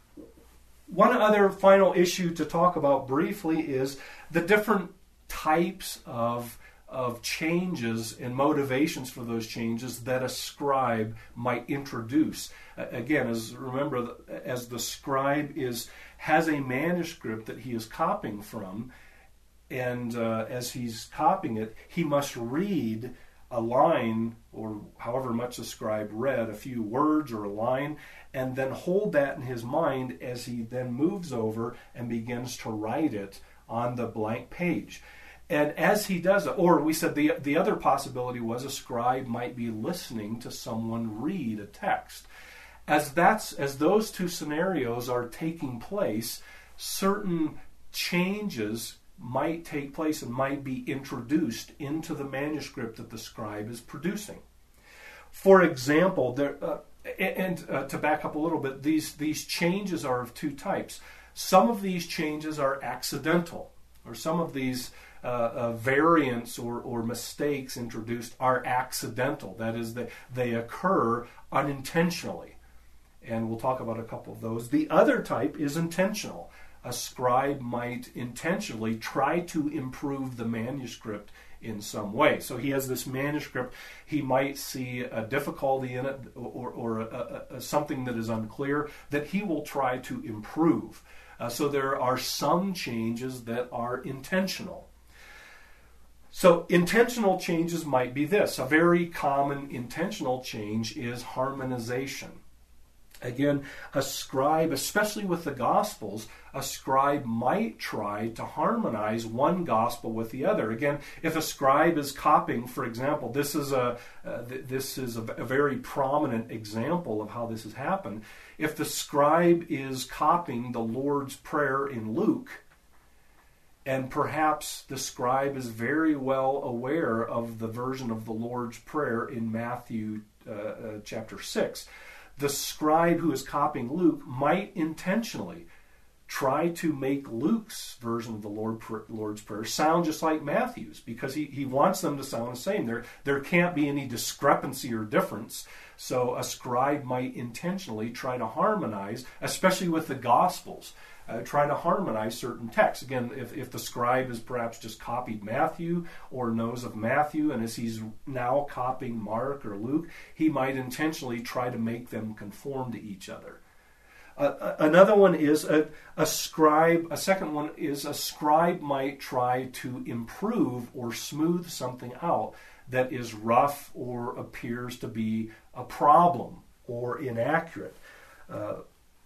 one other final issue to talk about briefly is the different types of of changes and motivations for those changes that a scribe might introduce. Uh, again, as remember, as the scribe is has a manuscript that he is copying from, and uh, as he's copying it, he must read a line, or however much the scribe read, a few words or a line, and then hold that in his mind as he then moves over and begins to write it on the blank page. And as he does it, or we said the the other possibility was a scribe might be listening to someone read a text. As that's as those two scenarios are taking place, certain changes might take place and might be introduced into the manuscript that the scribe is producing. For example, there uh, and uh, to back up a little bit, these these changes are of two types. Some of these changes are accidental, or some of these Uh, uh, variants or, or mistakes introduced are accidental. That is, that they occur unintentionally. And we'll talk about a couple of those. The other type is intentional. A scribe might intentionally try to improve the manuscript in some way. So he has this manuscript. He might see a difficulty in it, or, or a, a, a, something that is unclear, that he will try to improve. Uh, so there are some changes that are intentional. So intentional changes might be this. A very common intentional change is harmonization. Again, a scribe, especially with the Gospels, a scribe might try to harmonize one gospel with the other. Again, if a scribe is copying, for example, this is a uh, th- this is a, a very prominent example of how this has happened. If the scribe is copying the Lord's Prayer in Luke, and perhaps the scribe is very well aware of the version of the Lord's Prayer in Matthew uh, uh, chapter six. The scribe who is copying Luke might intentionally try to make Luke's version of the Lord, Lord's Prayer sound just like Matthew's, because he, he wants them to sound the same. There, there can't be any discrepancy or difference. So a scribe might intentionally try to harmonize, especially with the Gospels. Uh, trying to harmonize certain texts. Again, if, if the scribe has perhaps just copied Matthew or knows of Matthew, and as he's now copying Mark or Luke, he might intentionally try to make them conform to each other. Uh, another one is a, a scribe, a second one is a scribe might try to improve or smooth something out that is rough or appears to be a problem or inaccurate. Uh,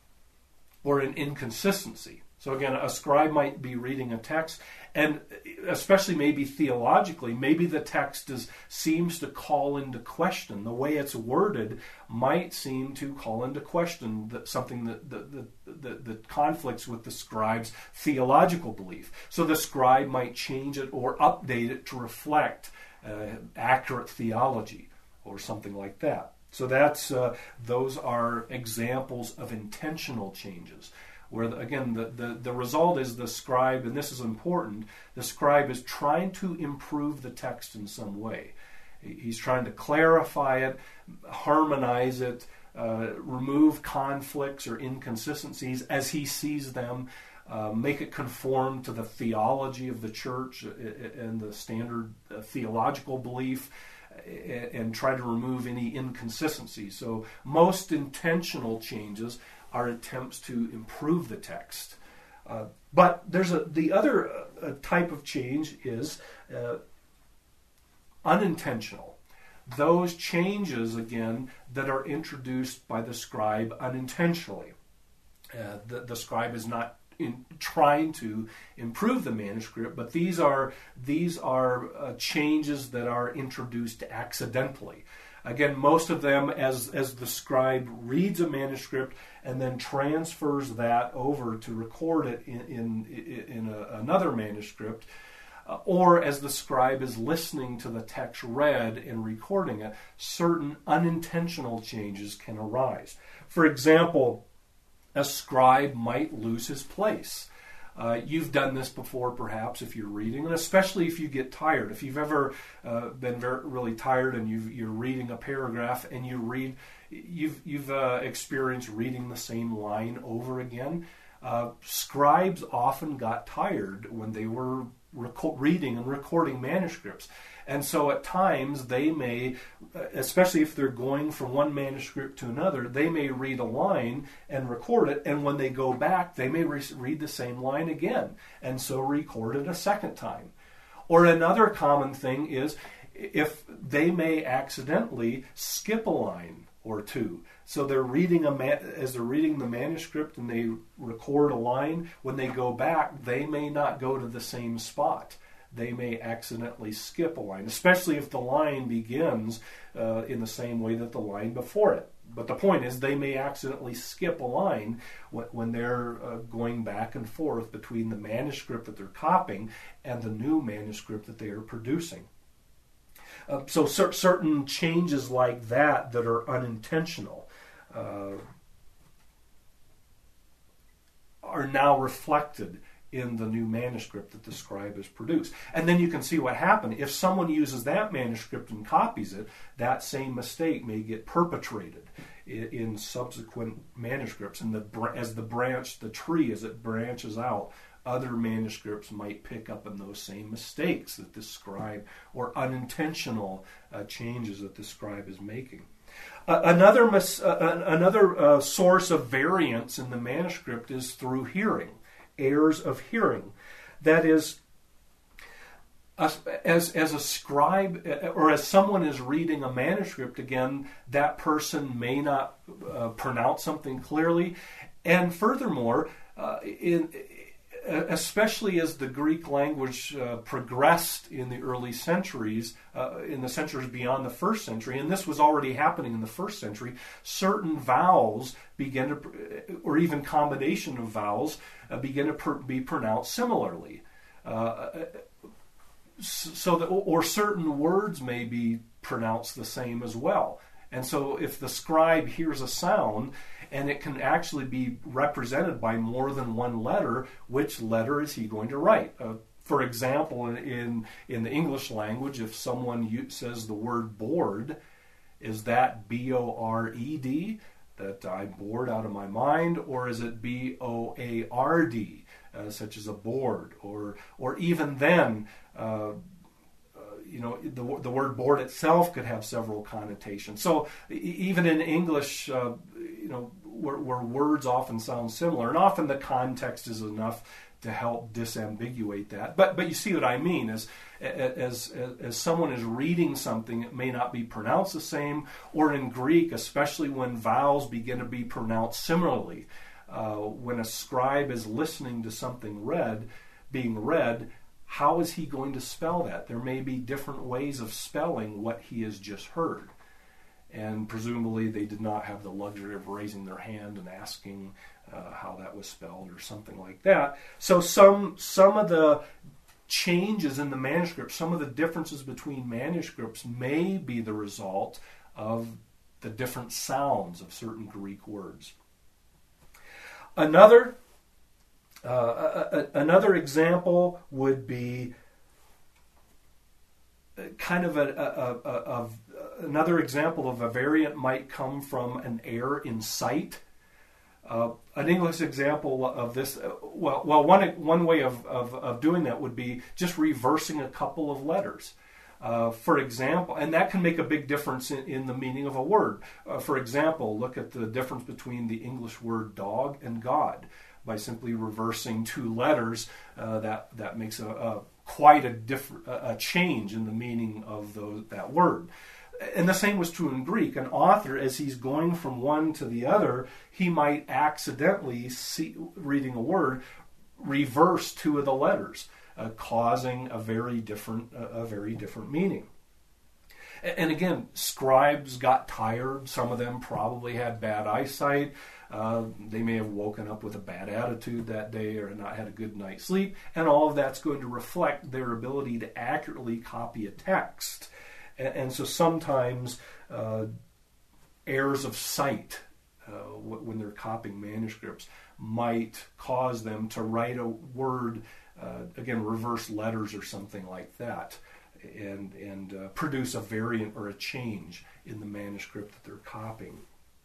or an inconsistency. So again, a scribe might be reading a text, and especially maybe theologically, maybe the text is, seems to call into question. The way it's worded might seem to call into question that something that, that, that, that, that conflicts with the scribe's theological belief. So the scribe might change it or update it to reflect uh, accurate theology or something like that. So that's uh, those are examples of intentional changes, where, the, again, the, the, the result is the scribe, and this is important, the scribe is trying to improve the text in some way. He's trying to clarify it, harmonize it, uh, remove conflicts or inconsistencies as he sees them, uh, make it conform to the theology of the church and the standard uh, theological belief, and try to remove any inconsistencies. So most intentional changes are attempts to improve the text. Uh, but there's a the other uh, type of change is uh, unintentional. those changes, again, that are introduced by the scribe unintentionally. Uh, the, the scribe is not in trying to improve the manuscript, but these are these are uh, changes that are introduced accidentally. Again, most of them, as as the scribe reads a manuscript and then transfers that over to record it in in, in a, another manuscript, uh, or as the scribe is listening to the text read and recording it, certain unintentional changes can arise. For example, a scribe might lose his place. Uh, you've done this before, perhaps, if you're reading, and especially if you get tired. If you've ever uh, been very, really tired and you've, you're reading a paragraph and you read, you've you've uh, experienced reading the same line over again. Uh, scribes often got tired when they were reco- reading and recording manuscripts. And so at times they may, especially if they're going from one manuscript to another, they may read a line and record it, and when they go back, they may re- read the same line again, and so record it a second time. Or another common thing is if they may accidentally skip a line or two. So they're reading a ma- as they're reading the manuscript and they record a line, when they go back, they may not go to the same spot. They may accidentally skip a line, especially if the line begins uh, in the same way that the line before it. But the point is, they may accidentally skip a line when, when they're uh, going back and forth between the manuscript that they're copying and the new manuscript that they are producing. Uh, so cer- certain changes like that that are unintentional uh, are now reflected in the new manuscript that the scribe has produced. And then you can see what happened. If someone uses that manuscript and copies it, that same mistake may get perpetrated in, in subsequent manuscripts. And the, as the branch, the tree, as it branches out, other manuscripts might pick up on those same mistakes that the scribe, or unintentional uh, changes that the scribe is making. Uh, another mis- uh, another uh, source of variance in the manuscript is through hearing. Errors of hearing. That is, as, as a scribe or as someone is reading a manuscript, again, that person may not uh, pronounce something clearly. And furthermore, uh, in, especially as the Greek language uh, progressed in the early centuries, uh, in the centuries beyond the first century, and this was already happening in the first century, certain vowels begin to, or even combination of vowels, uh, begin to pr- be pronounced similarly. Uh, so that, or certain words may be pronounced the same as well. And so if the scribe hears a sound, and it can actually be represented by more than one letter, which letter is he going to write? Uh, for example, in, in in the English language, if someone u- says the word bored, is that B O R E D, that I'm bored out of my mind, or is it B O A R D, uh, such as a board? Or, or even then, uh, you know, the, the word board itself could have several connotations. So even in English, uh, you know, where, where words often sound similar, and often the context is enough to help disambiguate that. But but you see what I mean, as as as someone is reading something, it may not be pronounced the same, or in Greek, especially when vowels begin to be pronounced similarly. Uh, when a scribe is listening to something read, being read, how is he going to spell that? There may be different ways of spelling what he has just heard. And presumably they did not have the luxury of raising their hand and asking uh, how that was spelled or something like that. So some some of the changes in the manuscript, some of the differences between manuscripts may be the result of the different sounds of certain Greek words. Another Uh, a, a, another example would be kind of a, a, a, a, another example of a variant might come from an error in sight. Uh, an English example of this, uh, well, well, one one way of, of, of doing that would be just reversing a couple of letters. Uh, for example, and that can make a big difference in, in the meaning of a word. Uh, for example, look at the difference between the English word dog and God. By simply reversing two letters, uh, that that makes a, a quite a different a change in the meaning of those, that word. and the same was true in Greek. An author, as he's going from one to the other, he might accidentally, see, reading a word, reverse two of the letters, uh, causing a very different, uh, a very different meaning. And again, scribes got tired. Some of them probably had bad eyesight. Uh, they may have woken up with a bad attitude that day or not had a good night's sleep. And all of that's going to reflect their ability to accurately copy a text. And, and so sometimes uh, errors of sight, uh, when they're copying manuscripts, might cause them to write a word, uh, again, reverse letters or something like that, and and uh, produce a variant or a change in the manuscript that they're copying.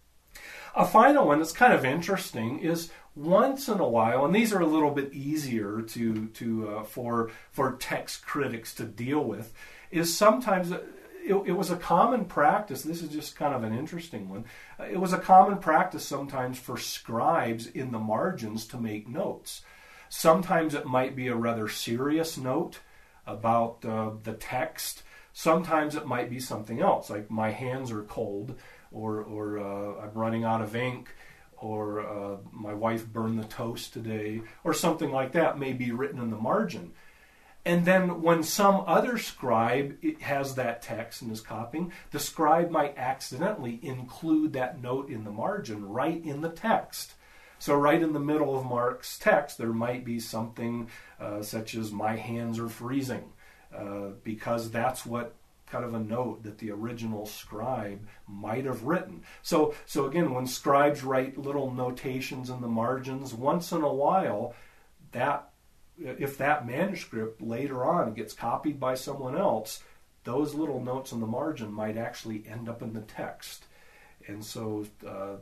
A final one that's kind of interesting is once in a while, and these are a little bit easier to to uh, for for text critics to deal with, is sometimes it, it was a common practice. This is just kind of an interesting one. It was a common practice sometimes for scribes in the margins to make notes. Sometimes it might be a rather serious note about uh, the text. Sometimes it might be something else, like my hands are cold, or or uh, I'm running out of ink, or uh, my wife burned the toast today, or something like that may be written in the margin. And then when some other scribe has that text and is copying, the scribe might accidentally include that note in the margin right in the text. So right in the middle of Mark's text, there might be something uh, such as my hands are freezing, uh, because that's what kind of a note that the original scribe might have written. So, so again, when scribes write little notations in the margins, once in a while, that if that manuscript later on gets copied by someone else, those little notes in the margin might actually end up in the text. And so, uh,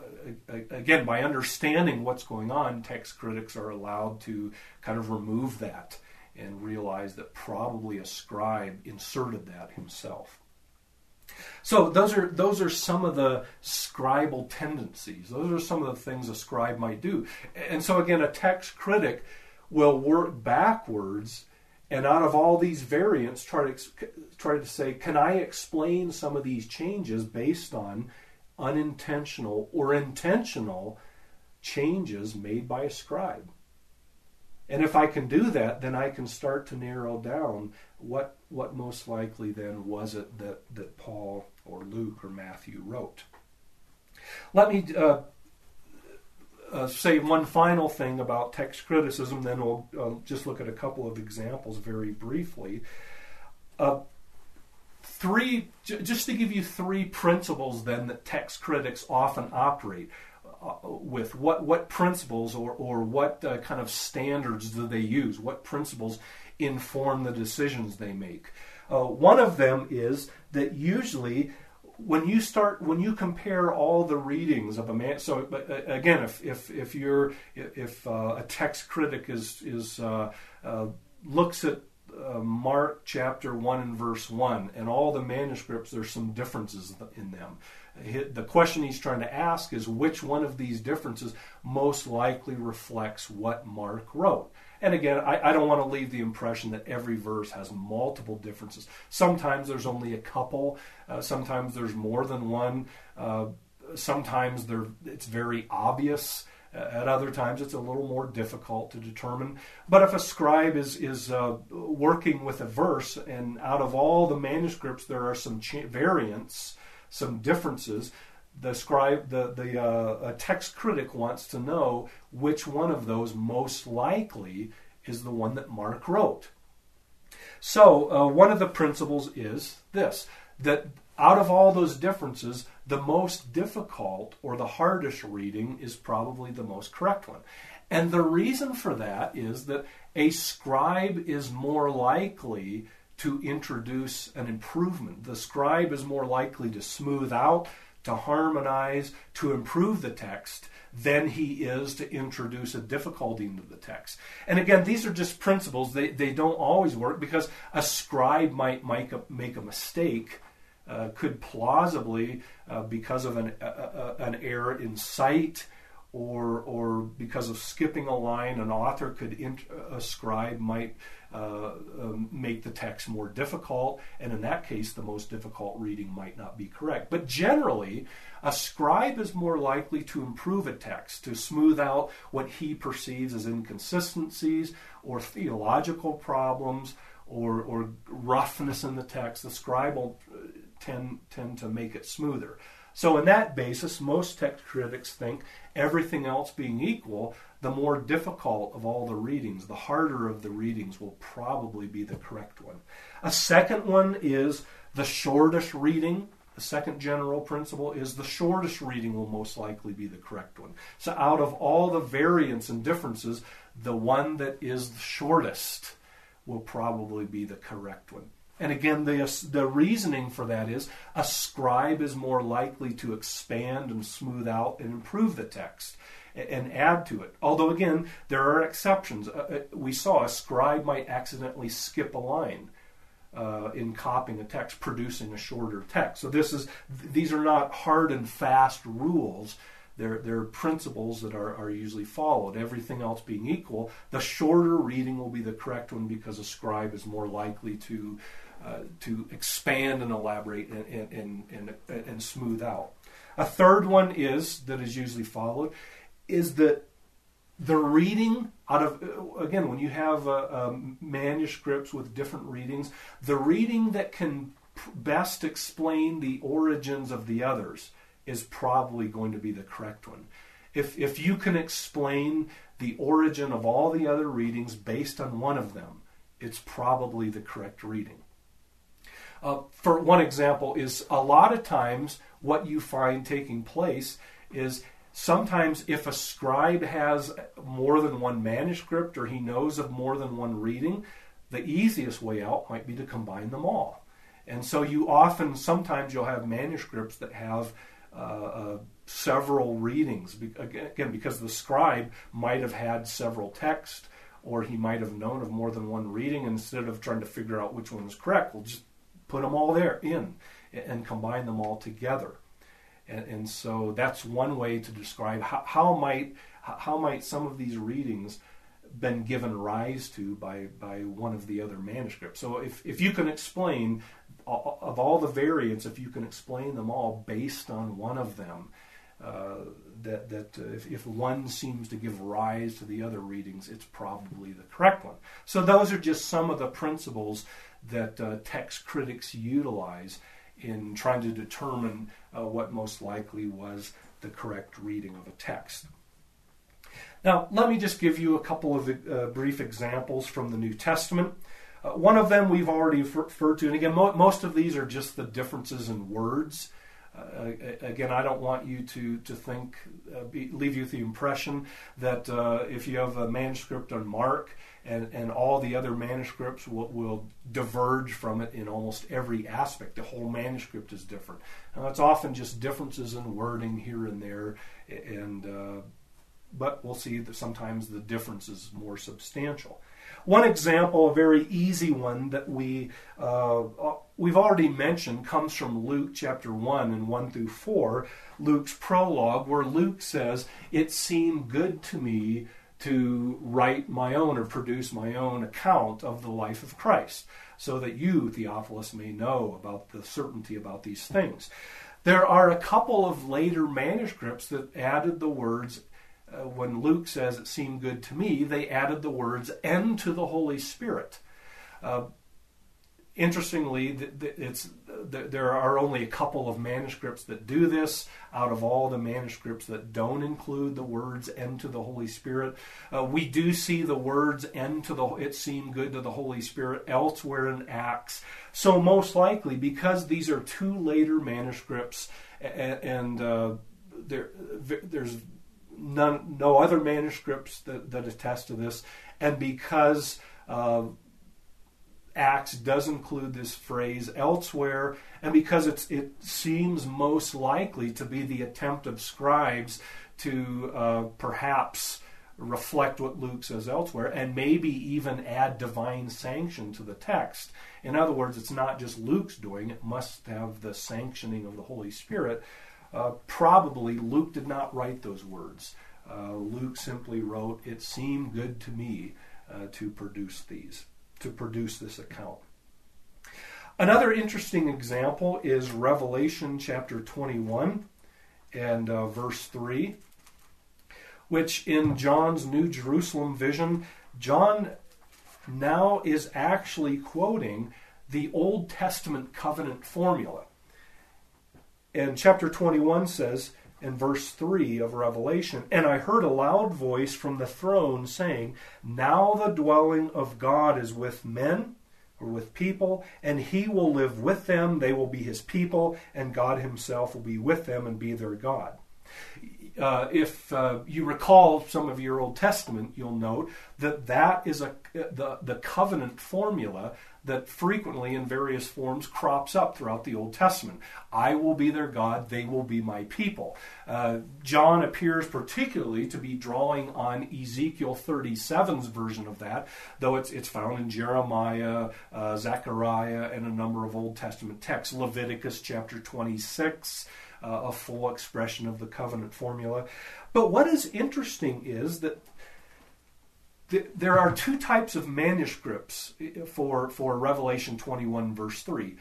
again, by understanding what's going on, text critics are allowed to kind of remove that and realize that probably a scribe inserted that himself. So those are those are some of the scribal tendencies. Those are some of the things a scribe might do. And so again, a text critic will work backwards, and out of all these variants, try to try to say, can I explain some of these changes based on unintentional or intentional changes made by a scribe? And if I can do that, then I can start to narrow down what what most likely then was it that, that Paul or Luke or Matthew wrote. Let me uh, uh, say one final thing about text criticism, then we'll uh, just look at a couple of examples very briefly. Uh, three, j- just to give you three principles then that text critics often operate uh, with. What what principles or, or what uh, kind of standards do they use? What principles inform the decisions they make? Uh, one of them is that usually when you start, when you compare all the readings of a man, so but, uh, again, if if if you're if uh, a text critic is is uh, uh, looks at uh, Mark chapter one and verse one, and all the manuscripts, there's some differences in them. The question he's trying to ask is which one of these differences most likely reflects what Mark wrote. And again, I, I don't want to leave the impression that every verse has multiple differences. Sometimes there's only a couple. Uh, sometimes there's more than one. Uh, sometimes there, it's very obvious. Uh, at other times, it's a little more difficult to determine. But if a scribe is is uh, working with a verse, and out of all the manuscripts there are some cha- variants, some differences, the scribe, the the uh, a text critic wants to know which one of those most likely is the one that Mark wrote. So uh, one of the principles is this, that out of all those differences, the most difficult or the hardest reading is probably the most correct one. And the reason for that is that a scribe is more likely to introduce an improvement. The scribe is more likely to smooth out, to harmonize, to improve the text than he is to introduce a difficulty into the text. And again, these are just principles. They they don't always work, because a scribe might make a, make a mistake, uh, could plausibly, uh, because of an, a, a, an error in sight or or because of skipping a line, an author could, int- a scribe might uh, um, make the text more difficult, and in that case, the most difficult reading might not be correct. But generally, a scribe is more likely to improve a text, to smooth out what he perceives as inconsistencies or theological problems or, or roughness in the text. The scribe will tend, tend to make it smoother. So on that basis, most text critics think, everything else being equal, the more difficult of all the readings, the harder of the readings will probably be the correct one. A second one is the shortest reading. The second general principle is the shortest reading will most likely be the correct one. So out of all the variants and differences, the one that is the shortest will probably be the correct one. And again, the, the reasoning for that is a scribe is more likely to expand and smooth out and improve the text and add to it. Although, again, there are exceptions. Uh, we saw a scribe might accidentally skip a line uh, in copying a text, producing a shorter text. So this is these are not hard and fast rules. They're, they're principles that are, are usually followed. Everything else being equal, the shorter reading will be the correct one because a scribe is more likely to uh, to expand and elaborate and, and, and, and, and smooth out. A third one is, that is usually followed, is that the reading out of, again, when you have uh, um, manuscripts with different readings, the reading that can best explain the origins of the others is probably going to be the correct one. If if you can explain the origin of all the other readings based on one of them, it's probably the correct reading. Uh, for one example is a lot of times what you find taking place is sometimes if a scribe has more than one manuscript or he knows of more than one reading, the easiest way out might be to combine them all. And so you often, sometimes you'll have manuscripts that have Uh, uh, several readings. Be- again, because the scribe might have had several texts, or he might have known of more than one reading. Instead of trying to figure out which one was correct, we'll just put them all there in and combine them all together. And, and so that's one way to describe how, how might how might some of these readings been given rise to by by one of the other manuscripts. So if if you can explain of all the variants, if you can explain them all based on one of them, uh, that that uh, if, if one seems to give rise to the other readings, it's probably the correct one. So those are just some of the principles that uh, text critics utilize in trying to determine uh, what most likely was the correct reading of a text. Now, let me just give you a couple of uh, brief examples from the New Testament. Uh, one of them we've already referred to, and again, mo- most of these are just the differences in words. Uh, again, I don't want you to to think, uh, be, leave you with the impression that uh, if you have a manuscript on Mark and, and all the other manuscripts will, will diverge from it in almost every aspect. The whole manuscript is different. Now, it's often just differences in wording here and there, and uh, but we'll see that sometimes the difference is more substantial. One example, a very easy one that we, uh, we've already mentioned, comes from Luke chapter one and one through four, Luke's prologue, where Luke says, "It seemed good to me to write my own or produce my own account of the life of Christ, so that you, Theophilus, may know about the certainty about these things." There are a couple of later manuscripts that added the words, Uh, when Luke says it seemed good to me, they added the words "and to the Holy Spirit." Uh, interestingly, th- th- it's th- there are only a couple of manuscripts that do this out of all the manuscripts that don't include the words "and to the Holy Spirit." Uh, we do see the words "and to the it seemed good to the Holy Spirit" elsewhere in Acts. So most likely, because these are two later manuscripts, and, and uh, there there's None, no other manuscripts that, that attest to this, and because uh, Acts does include this phrase elsewhere, and because it's, it seems most likely to be the attempt of scribes to uh, perhaps reflect what Luke says elsewhere, and maybe even add divine sanction to the text. In other words, it's not just Luke's doing, it must have the sanctioning of the Holy Spirit. Uh, probably Luke did not write those words. Uh, Luke simply wrote, "It seemed good to me uh, to produce these, to produce this account." Another interesting example is Revelation chapter twenty-one and uh, verse three, which in John's New Jerusalem vision, John now is actually quoting the Old Testament covenant formula. And chapter twenty-one says, in verse three of Revelation, "And I heard a loud voice from the throne saying, 'Now the dwelling of God is with men,'" or with people, "'and he will live with them, they will be his people, and God himself will be with them and be their God.'" Uh, if uh, you recall some of your Old Testament, you'll note that that is a the, the covenant formula that frequently in various forms crops up throughout the Old Testament. I will be their God, they will be my people. Uh, John appears particularly to be drawing on Ezekiel thirty-seven's version of that, though it's it's found in Jeremiah, uh, Zechariah, and a number of Old Testament texts. Leviticus chapter twenty-six, uh, a full expression of the covenant formula. But what is interesting is that there are two types of manuscripts for, for Revelation twenty-one, verse three.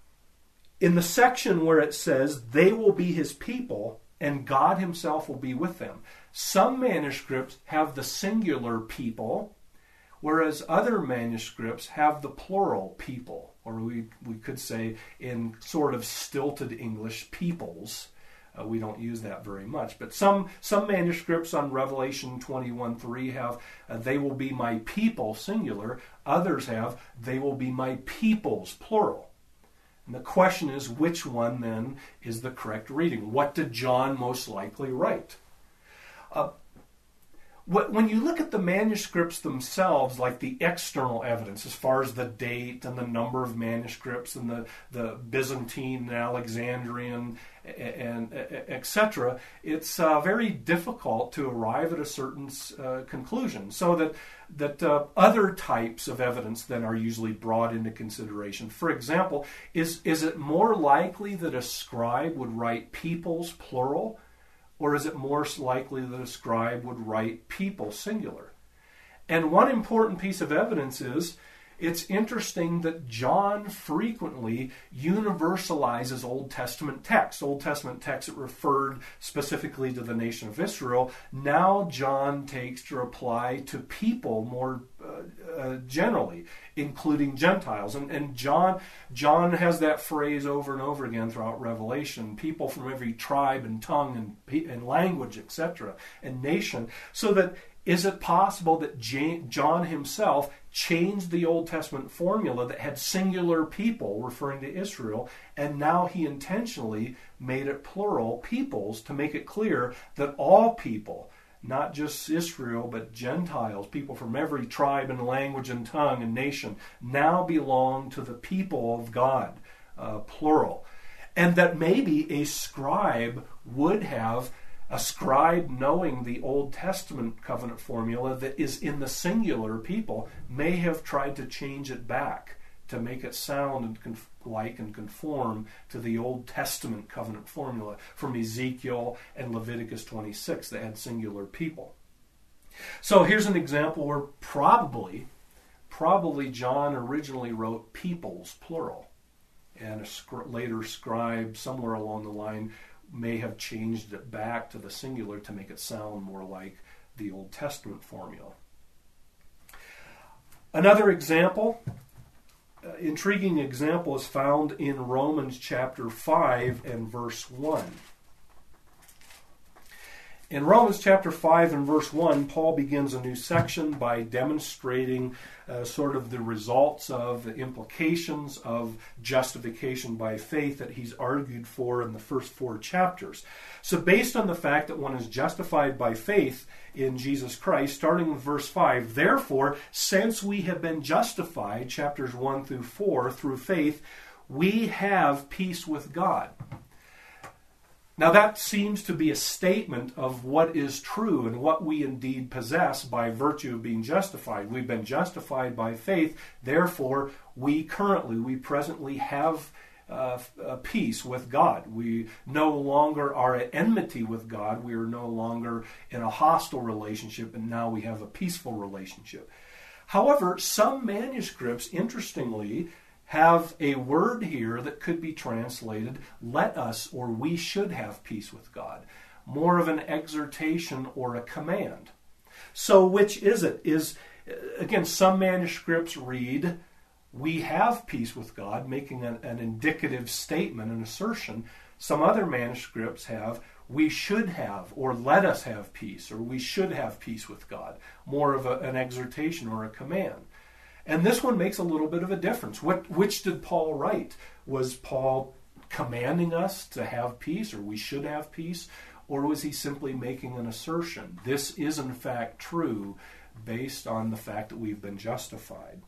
In the section where it says, "They will be his people, and God himself will be with them," some manuscripts have the singular people, whereas other manuscripts have the plural people, or we, we could say in sort of stilted English, peoples. Uh, we don't use that very much. But some some manuscripts on Revelation twenty-one three have, uh, "They will be my people," singular. Others have, "They will be my peoples," plural. And the question is, which one then is the correct reading? What did John most likely write? Uh, When you look at the manuscripts themselves, like the external evidence, as far as the date and the number of manuscripts and the, the Byzantine and Alexandrian and, and et cetera, it's uh, very difficult to arrive at a certain uh, conclusion. So that that uh, other types of evidence then are usually brought into consideration. For example, is is it more likely that a scribe would write peoples, plural? Or is it more likely that a scribe would write people, singular? And one important piece of evidence is, it's interesting that John frequently universalizes Old Testament texts. Old Testament texts that referred specifically to the nation of Israel. Now John takes to apply to people more uh, uh, generally, including Gentiles. And, and John, John has that phrase over and over again throughout Revelation, people from every tribe and tongue and, and language, et cetera, and nation. So that, is it possible that John himself changed the Old Testament formula that had singular people referring to Israel, and now he intentionally made it plural, peoples, to make it clear that all people, not just Israel, but Gentiles, people from every tribe and language and tongue and nation, now belong to the people of God, uh, plural. And that maybe a scribe would have A scribe, knowing the Old Testament covenant formula that is in the singular people, may have tried to change it back to make it sound and conf- like and conform to the Old Testament covenant formula from Ezekiel and Leviticus twenty-six that had singular people. So here's an example where probably, probably John originally wrote peoples, plural, and a scr- later scribe somewhere along the line may have changed it back to the singular to make it sound more like the Old Testament formula. Another example, uh, intriguing example, is found in Romans chapter five and verse one. In Romans chapter five and verse one, Paul begins a new section by demonstrating uh, sort of the results of, the implications of justification by faith that he's argued for in the first four chapters. So based on the fact that one is justified by faith in Jesus Christ, starting with verse five, "Therefore, since we have been justified," chapters one through four, "through faith, we have peace with God." Now that seems to be a statement of what is true and what we indeed possess by virtue of being justified. We've been justified by faith, therefore we currently, we presently have uh, uh, peace with God. We no longer are at enmity with God. We are no longer in a hostile relationship, and now we have a peaceful relationship. However, some manuscripts, interestingly, have a word here that could be translated, let us or we should have peace with God. More of an exhortation or a command. So which is it? Is, again, some manuscripts read, we have peace with God, making an, an indicative statement, an assertion. Some other manuscripts have, we should have, or let us have peace, or we should have peace with God. More of a, an exhortation or a command. And this one makes a little bit of a difference. What, which did Paul write? Was Paul commanding us to have peace, or we should have peace? Or was he simply making an assertion? This is in fact true based on the fact that we've been justified.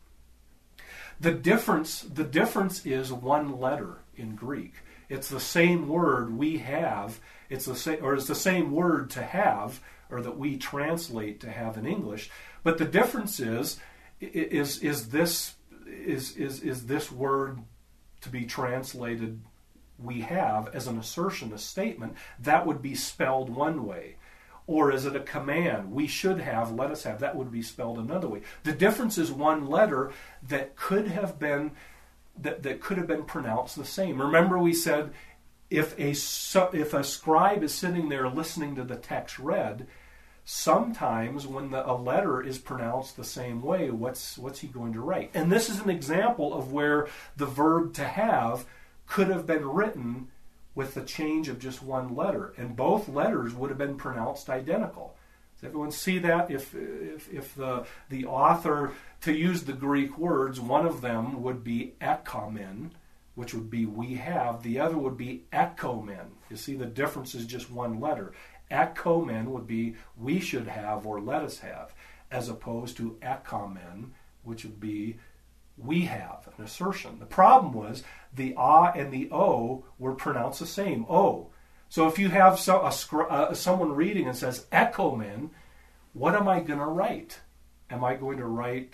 The difference, the difference is one letter in Greek. It's the same word we have, it's the same, or it's the same word to have, or that we translate to have in English. But the difference is, is, is this is, is, is this word to be translated we have as an assertion, a statement, that would be spelled one way. Or is it a command? We should have, let us have, that would be spelled another way. The difference is one letter that could have been that, that could have been pronounced the same. Remember we said if a if a scribe is sitting there listening to the text read, sometimes when the, a letter is pronounced the same way, what's what's he going to write? And this is an example of where the verb to have could have been written with the change of just one letter, and both letters would have been pronounced identical. Does everyone see that? If if, if the the author, to use the Greek words, one of them would be ekomen, which would be we have. The other would be ekomen. You see, the difference is just one letter. Ekomen would be we should have or let us have, as opposed to ekomen, which would be we have, an assertion. The problem was the ah and the o were pronounced the same, o. So if you have so, a, uh, someone reading and says ekomen, what am I going to write? Am I going to write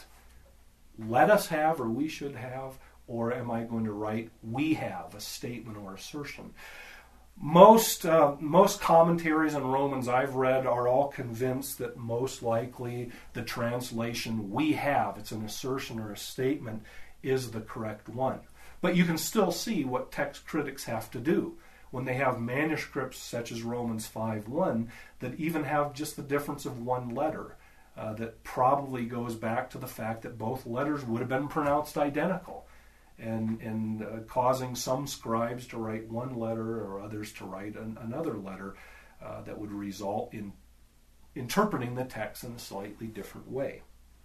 let us have or we should have, or am I going to write we have, a statement or assertion? Most uh, most commentaries on Romans I've read are all convinced that most likely the translation we have, it's an assertion or a statement, is the correct one. But you can still see what text critics have to do when they have manuscripts such as Romans five one that even have just the difference of one letter. Uh, that probably goes back to the fact that both letters would have been pronounced identical. and and uh, causing some scribes to write one letter or others to write an, another letter uh, that would result in interpreting the text in a slightly different way.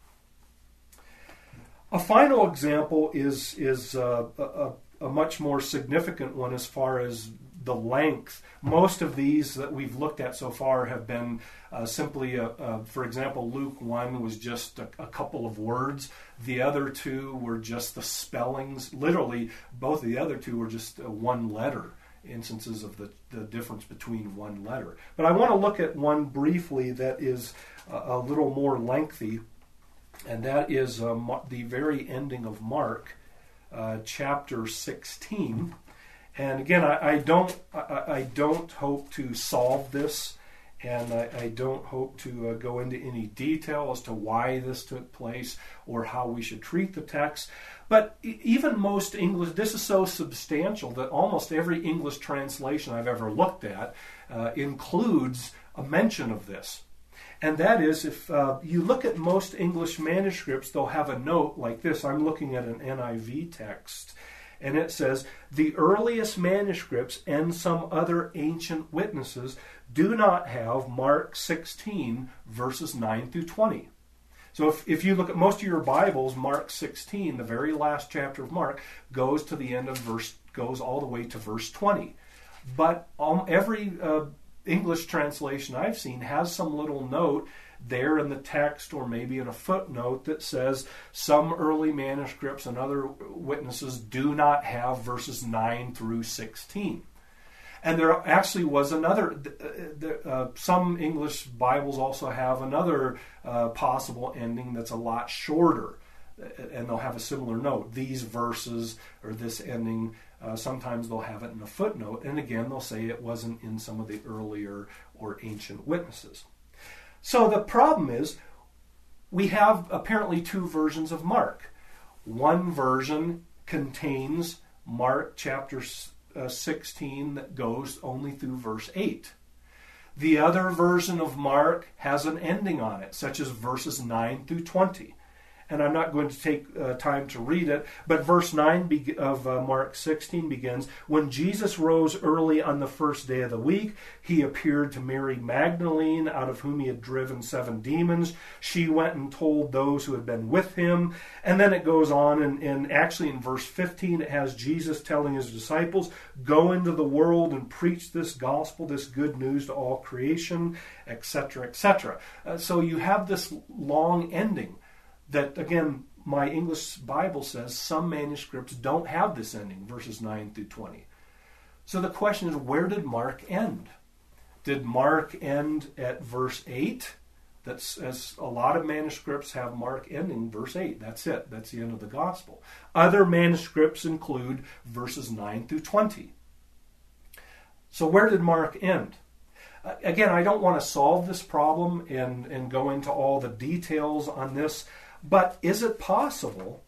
A final example is is uh, a, a much more significant one as far as the length. Most of these that we've looked at so far have been uh, simply, a, a, for example, Luke one was just a, a couple of words. The other two were just the spellings. Literally, both of the other two were just uh, one letter, instances of the, the difference between one letter. But I want to look at one briefly that is a, a little more lengthy, and that is uh, the very ending of Mark, uh, chapter sixteen. And again, I, I don't, I, I don't hope to solve this, and I, I don't hope to uh, go into any detail as to why this took place or how we should treat the text. But even most English, this is so substantial that almost every English translation I've ever looked at uh, includes a mention of this. And that is, if uh, you look at most English manuscripts, they'll have a note like this. I'm looking at an N I V text. And it says, the earliest manuscripts and some other ancient witnesses do not have Mark sixteen, verses nine through twenty. So if, if you look at most of your Bibles, Mark sixteen, the very last chapter of Mark, goes to the end of verse, goes all the way to verse twenty. But um, every uh, English translation I've seen has some little note there in the text, or maybe in a footnote, that says some early manuscripts and other witnesses do not have verses nine through sixteen. And there actually was another, uh, some English Bibles also have another uh, possible ending that's a lot shorter. and they'll have a similar note. These verses or this ending, uh, sometimes they'll have it in a footnote, and again they'll say it wasn't in some of the earlier or ancient witnesses. So the problem is we have apparently two versions of Mark. One version contains Mark chapter sixteen that goes only through verse eight. The other version of Mark has an ending on it, such as verses nine through twenty. And I'm not going to take uh, time to read it, but verse nine be- of uh, Mark sixteen begins, "When Jesus rose early on the first day of the week, he appeared to Mary Magdalene, out of whom he had driven seven demons. She went and told those who had been with him." And then it goes on, and, and actually in verse fifteen, it has Jesus telling his disciples, "Go into the world and preach this gospel, this good news to all creation," et cetera, et cetera. Uh, so you have this long ending. That, again, my English Bible says some manuscripts don't have this ending, verses nine through twenty. So the question is, where did Mark end? Did Mark end at verse eight? That's, as a lot of manuscripts have Mark ending verse eight. That's it. That's the end of the gospel. Other manuscripts include verses nine through twenty. So where did Mark end? Uh, again, I don't want to solve this problem and, and go into all the details on this. But is it possible,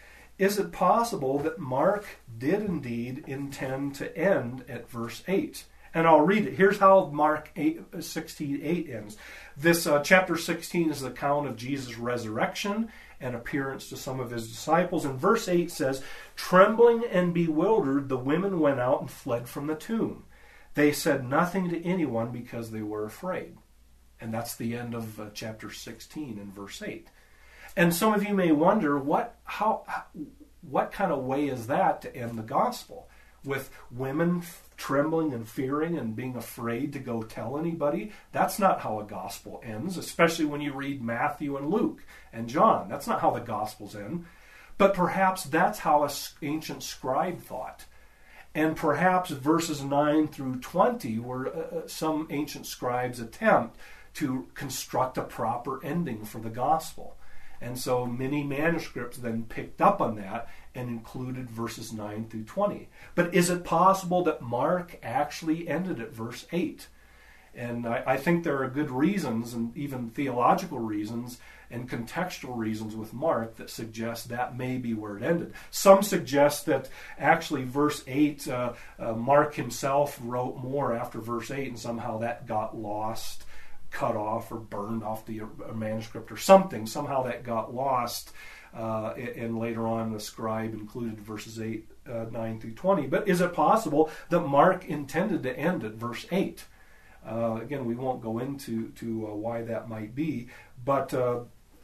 is it possible that Mark did indeed intend to end at verse eight? And I'll read it. Here's how Mark eight, sixteen eight ends. This uh, chapter sixteen is the account of Jesus' resurrection and appearance to some of his disciples. And verse eight says, "Trembling and bewildered, the women went out and fled from the tomb. They said nothing to anyone because they were afraid." And that's the end of uh, chapter sixteen in verse eight. And some of you may wonder, what how what kind of way is that to end the gospel? With women trembling and fearing and being afraid to go tell anybody? That's not how a gospel ends, especially when you read Matthew and Luke and John. That's not how the gospels end. But perhaps that's how an ancient scribe thought. And perhaps verses nine through twenty were uh, some ancient scribes' attempt to construct a proper ending for the gospel. And so many manuscripts then picked up on that and included verses nine through twenty. But is it possible that Mark actually ended at verse eight? And I, I think there are good reasons, and even theological reasons and contextual reasons with Mark that suggest that may be where it ended. Some suggest that actually verse eight, uh, uh, Mark himself wrote more after verse eight, and somehow that got lost, cut off, or burned off the uh, manuscript or something. Somehow that got lost, uh, and later on the scribe included verses eight, uh, nine through twenty. But is it possible that Mark intended to end at verse eight? Uh, again, we won't go into to uh, why that might be, but uh,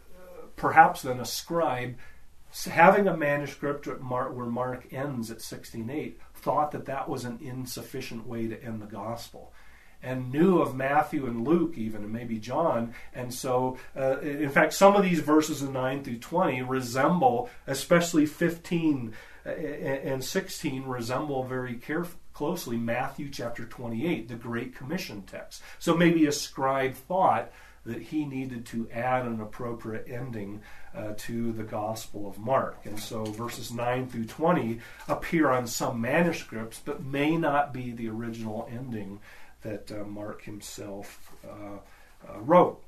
perhaps then a scribe, having a manuscript where Mark ends at sixteen eight, thought that that was an insufficient way to end the gospel, and knew of Matthew and Luke even, and maybe John. And so, uh, in fact, some of these verses in nine through twenty resemble, especially fifteen and sixteen, resemble very carefully, closely Matthew chapter twenty-eight, the Great Commission text. So maybe a scribe thought that he needed to add an appropriate ending uh, to the Gospel of Mark. And so verses nine through twenty appear on some manuscripts, but may not be the original ending that uh, Mark himself uh, uh, wrote.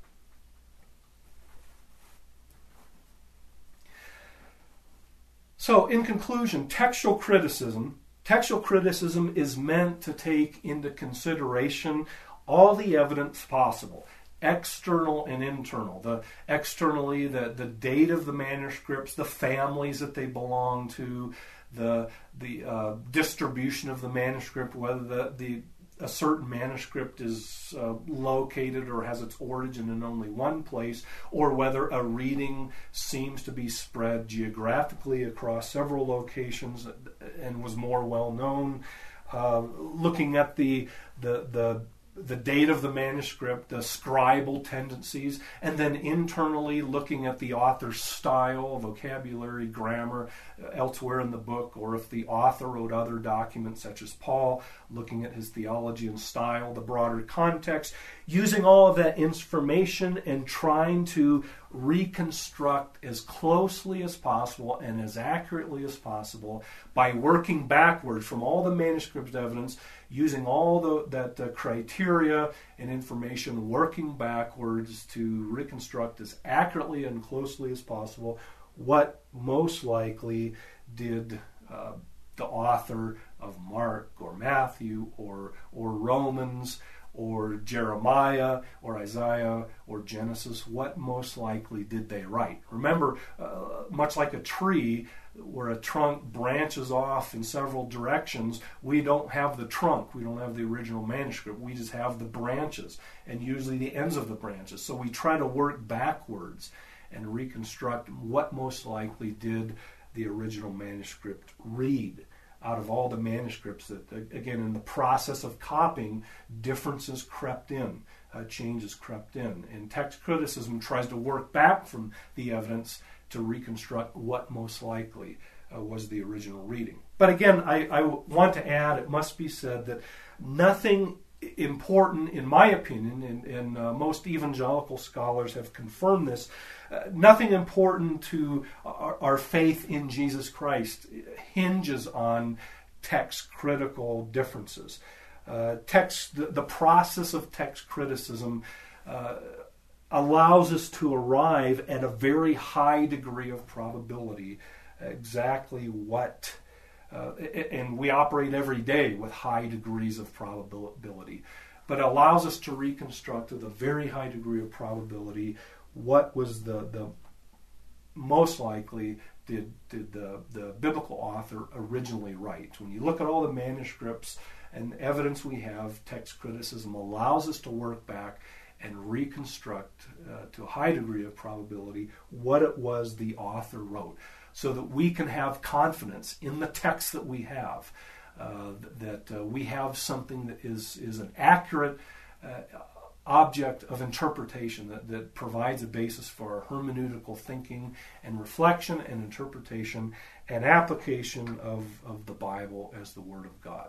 So, in conclusion, textual criticism, textual criticism is meant to take into consideration all the evidence possible, external and internal. The externally, the, the date of the manuscripts, the families that they belong to, the the uh, distribution of the manuscript, whether the, the a certain manuscript is uh, located or has its origin in only one place, or whether a reading seems to be spread geographically across several locations and was more well known. Uh, looking at the the the the date of the manuscript, the scribal tendencies, and then internally looking at the author's style, vocabulary, grammar uh, elsewhere in the book, or if the author wrote other documents such as Paul, looking at his theology and style, the broader context, using all of that information and trying to reconstruct as closely as possible and as accurately as possible by working backwards from all the manuscript evidence, using all the, that uh, criteria and information, working backwards to reconstruct as accurately and closely as possible what most likely did uh, the author of Mark or Matthew or or Romans or Jeremiah or Isaiah or Genesis, what most likely did they write? Remember, uh, much like a tree where a trunk branches off in several directions, we don't have the trunk, we don't have the original manuscript, we just have the branches and usually the ends of the branches. So we try to work backwards and reconstruct what most likely did the original manuscript read out of all the manuscripts that, again, in the process of copying, differences crept in, uh, changes crept in. And text criticism tries to work back from the evidence to reconstruct what most likely uh, was the original reading. But again, I, I want to add, it must be said that nothing important, in my opinion, and, and uh, most evangelical scholars have confirmed this, uh, nothing important to our, our faith in Jesus Christ hinges on text critical differences. Uh, text, the, the process of text criticism uh, allows us to arrive at a very high degree of probability exactly what Uh, and we operate every day with high degrees of probability, but it allows us to reconstruct with a very high degree of probability what was the, the most likely did, did the, the biblical author originally write. When you look at all the manuscripts and evidence we have, text criticism allows us to work back and reconstruct uh, to a high degree of probability what it was the author wrote, so that we can have confidence in the text that we have, uh, that uh, we have something that is, is an accurate uh, object of interpretation that, that provides a basis for our hermeneutical thinking and reflection and interpretation and application of, of the Bible as the Word of God.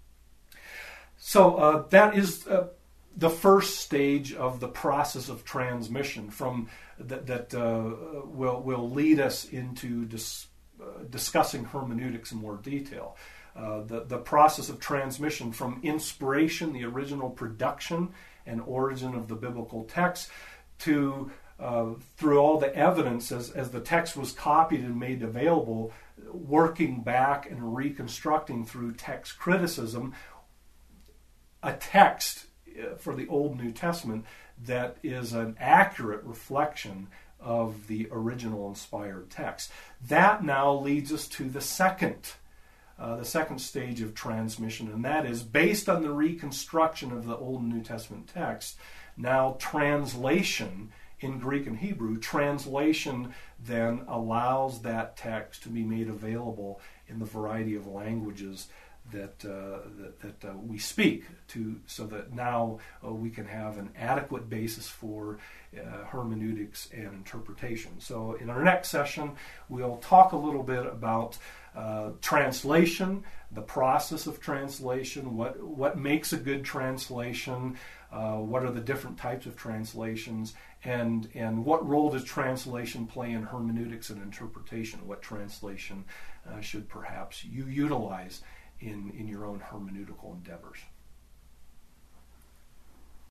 So uh, that is uh, the first stage of the process of transmission from that, that uh, will will lead us into dis, uh, discussing hermeneutics in more detail. Uh, the, the process of transmission from inspiration, the original production and origin of the biblical text, to uh, through all the evidence as, as the text was copied and made available, working back and reconstructing through text criticism a text for the Old New Testament that is an accurate reflection of the original inspired text. That now leads us to the second, uh, the second stage of transmission, and that is based on the reconstruction of the Old and New Testament text. Now translation in Greek and Hebrew, translation then allows that text to be made available in the variety of languages that uh, that, that uh, we speak to, so that now uh, we can have an adequate basis for uh, hermeneutics and interpretation. So in our next session, we'll talk a little bit about uh, translation, the process of translation, what what makes a good translation, uh, what are the different types of translations, and and what role does translation play in hermeneutics and interpretation? What translation uh, should perhaps you utilize in, in your own hermeneutical endeavors.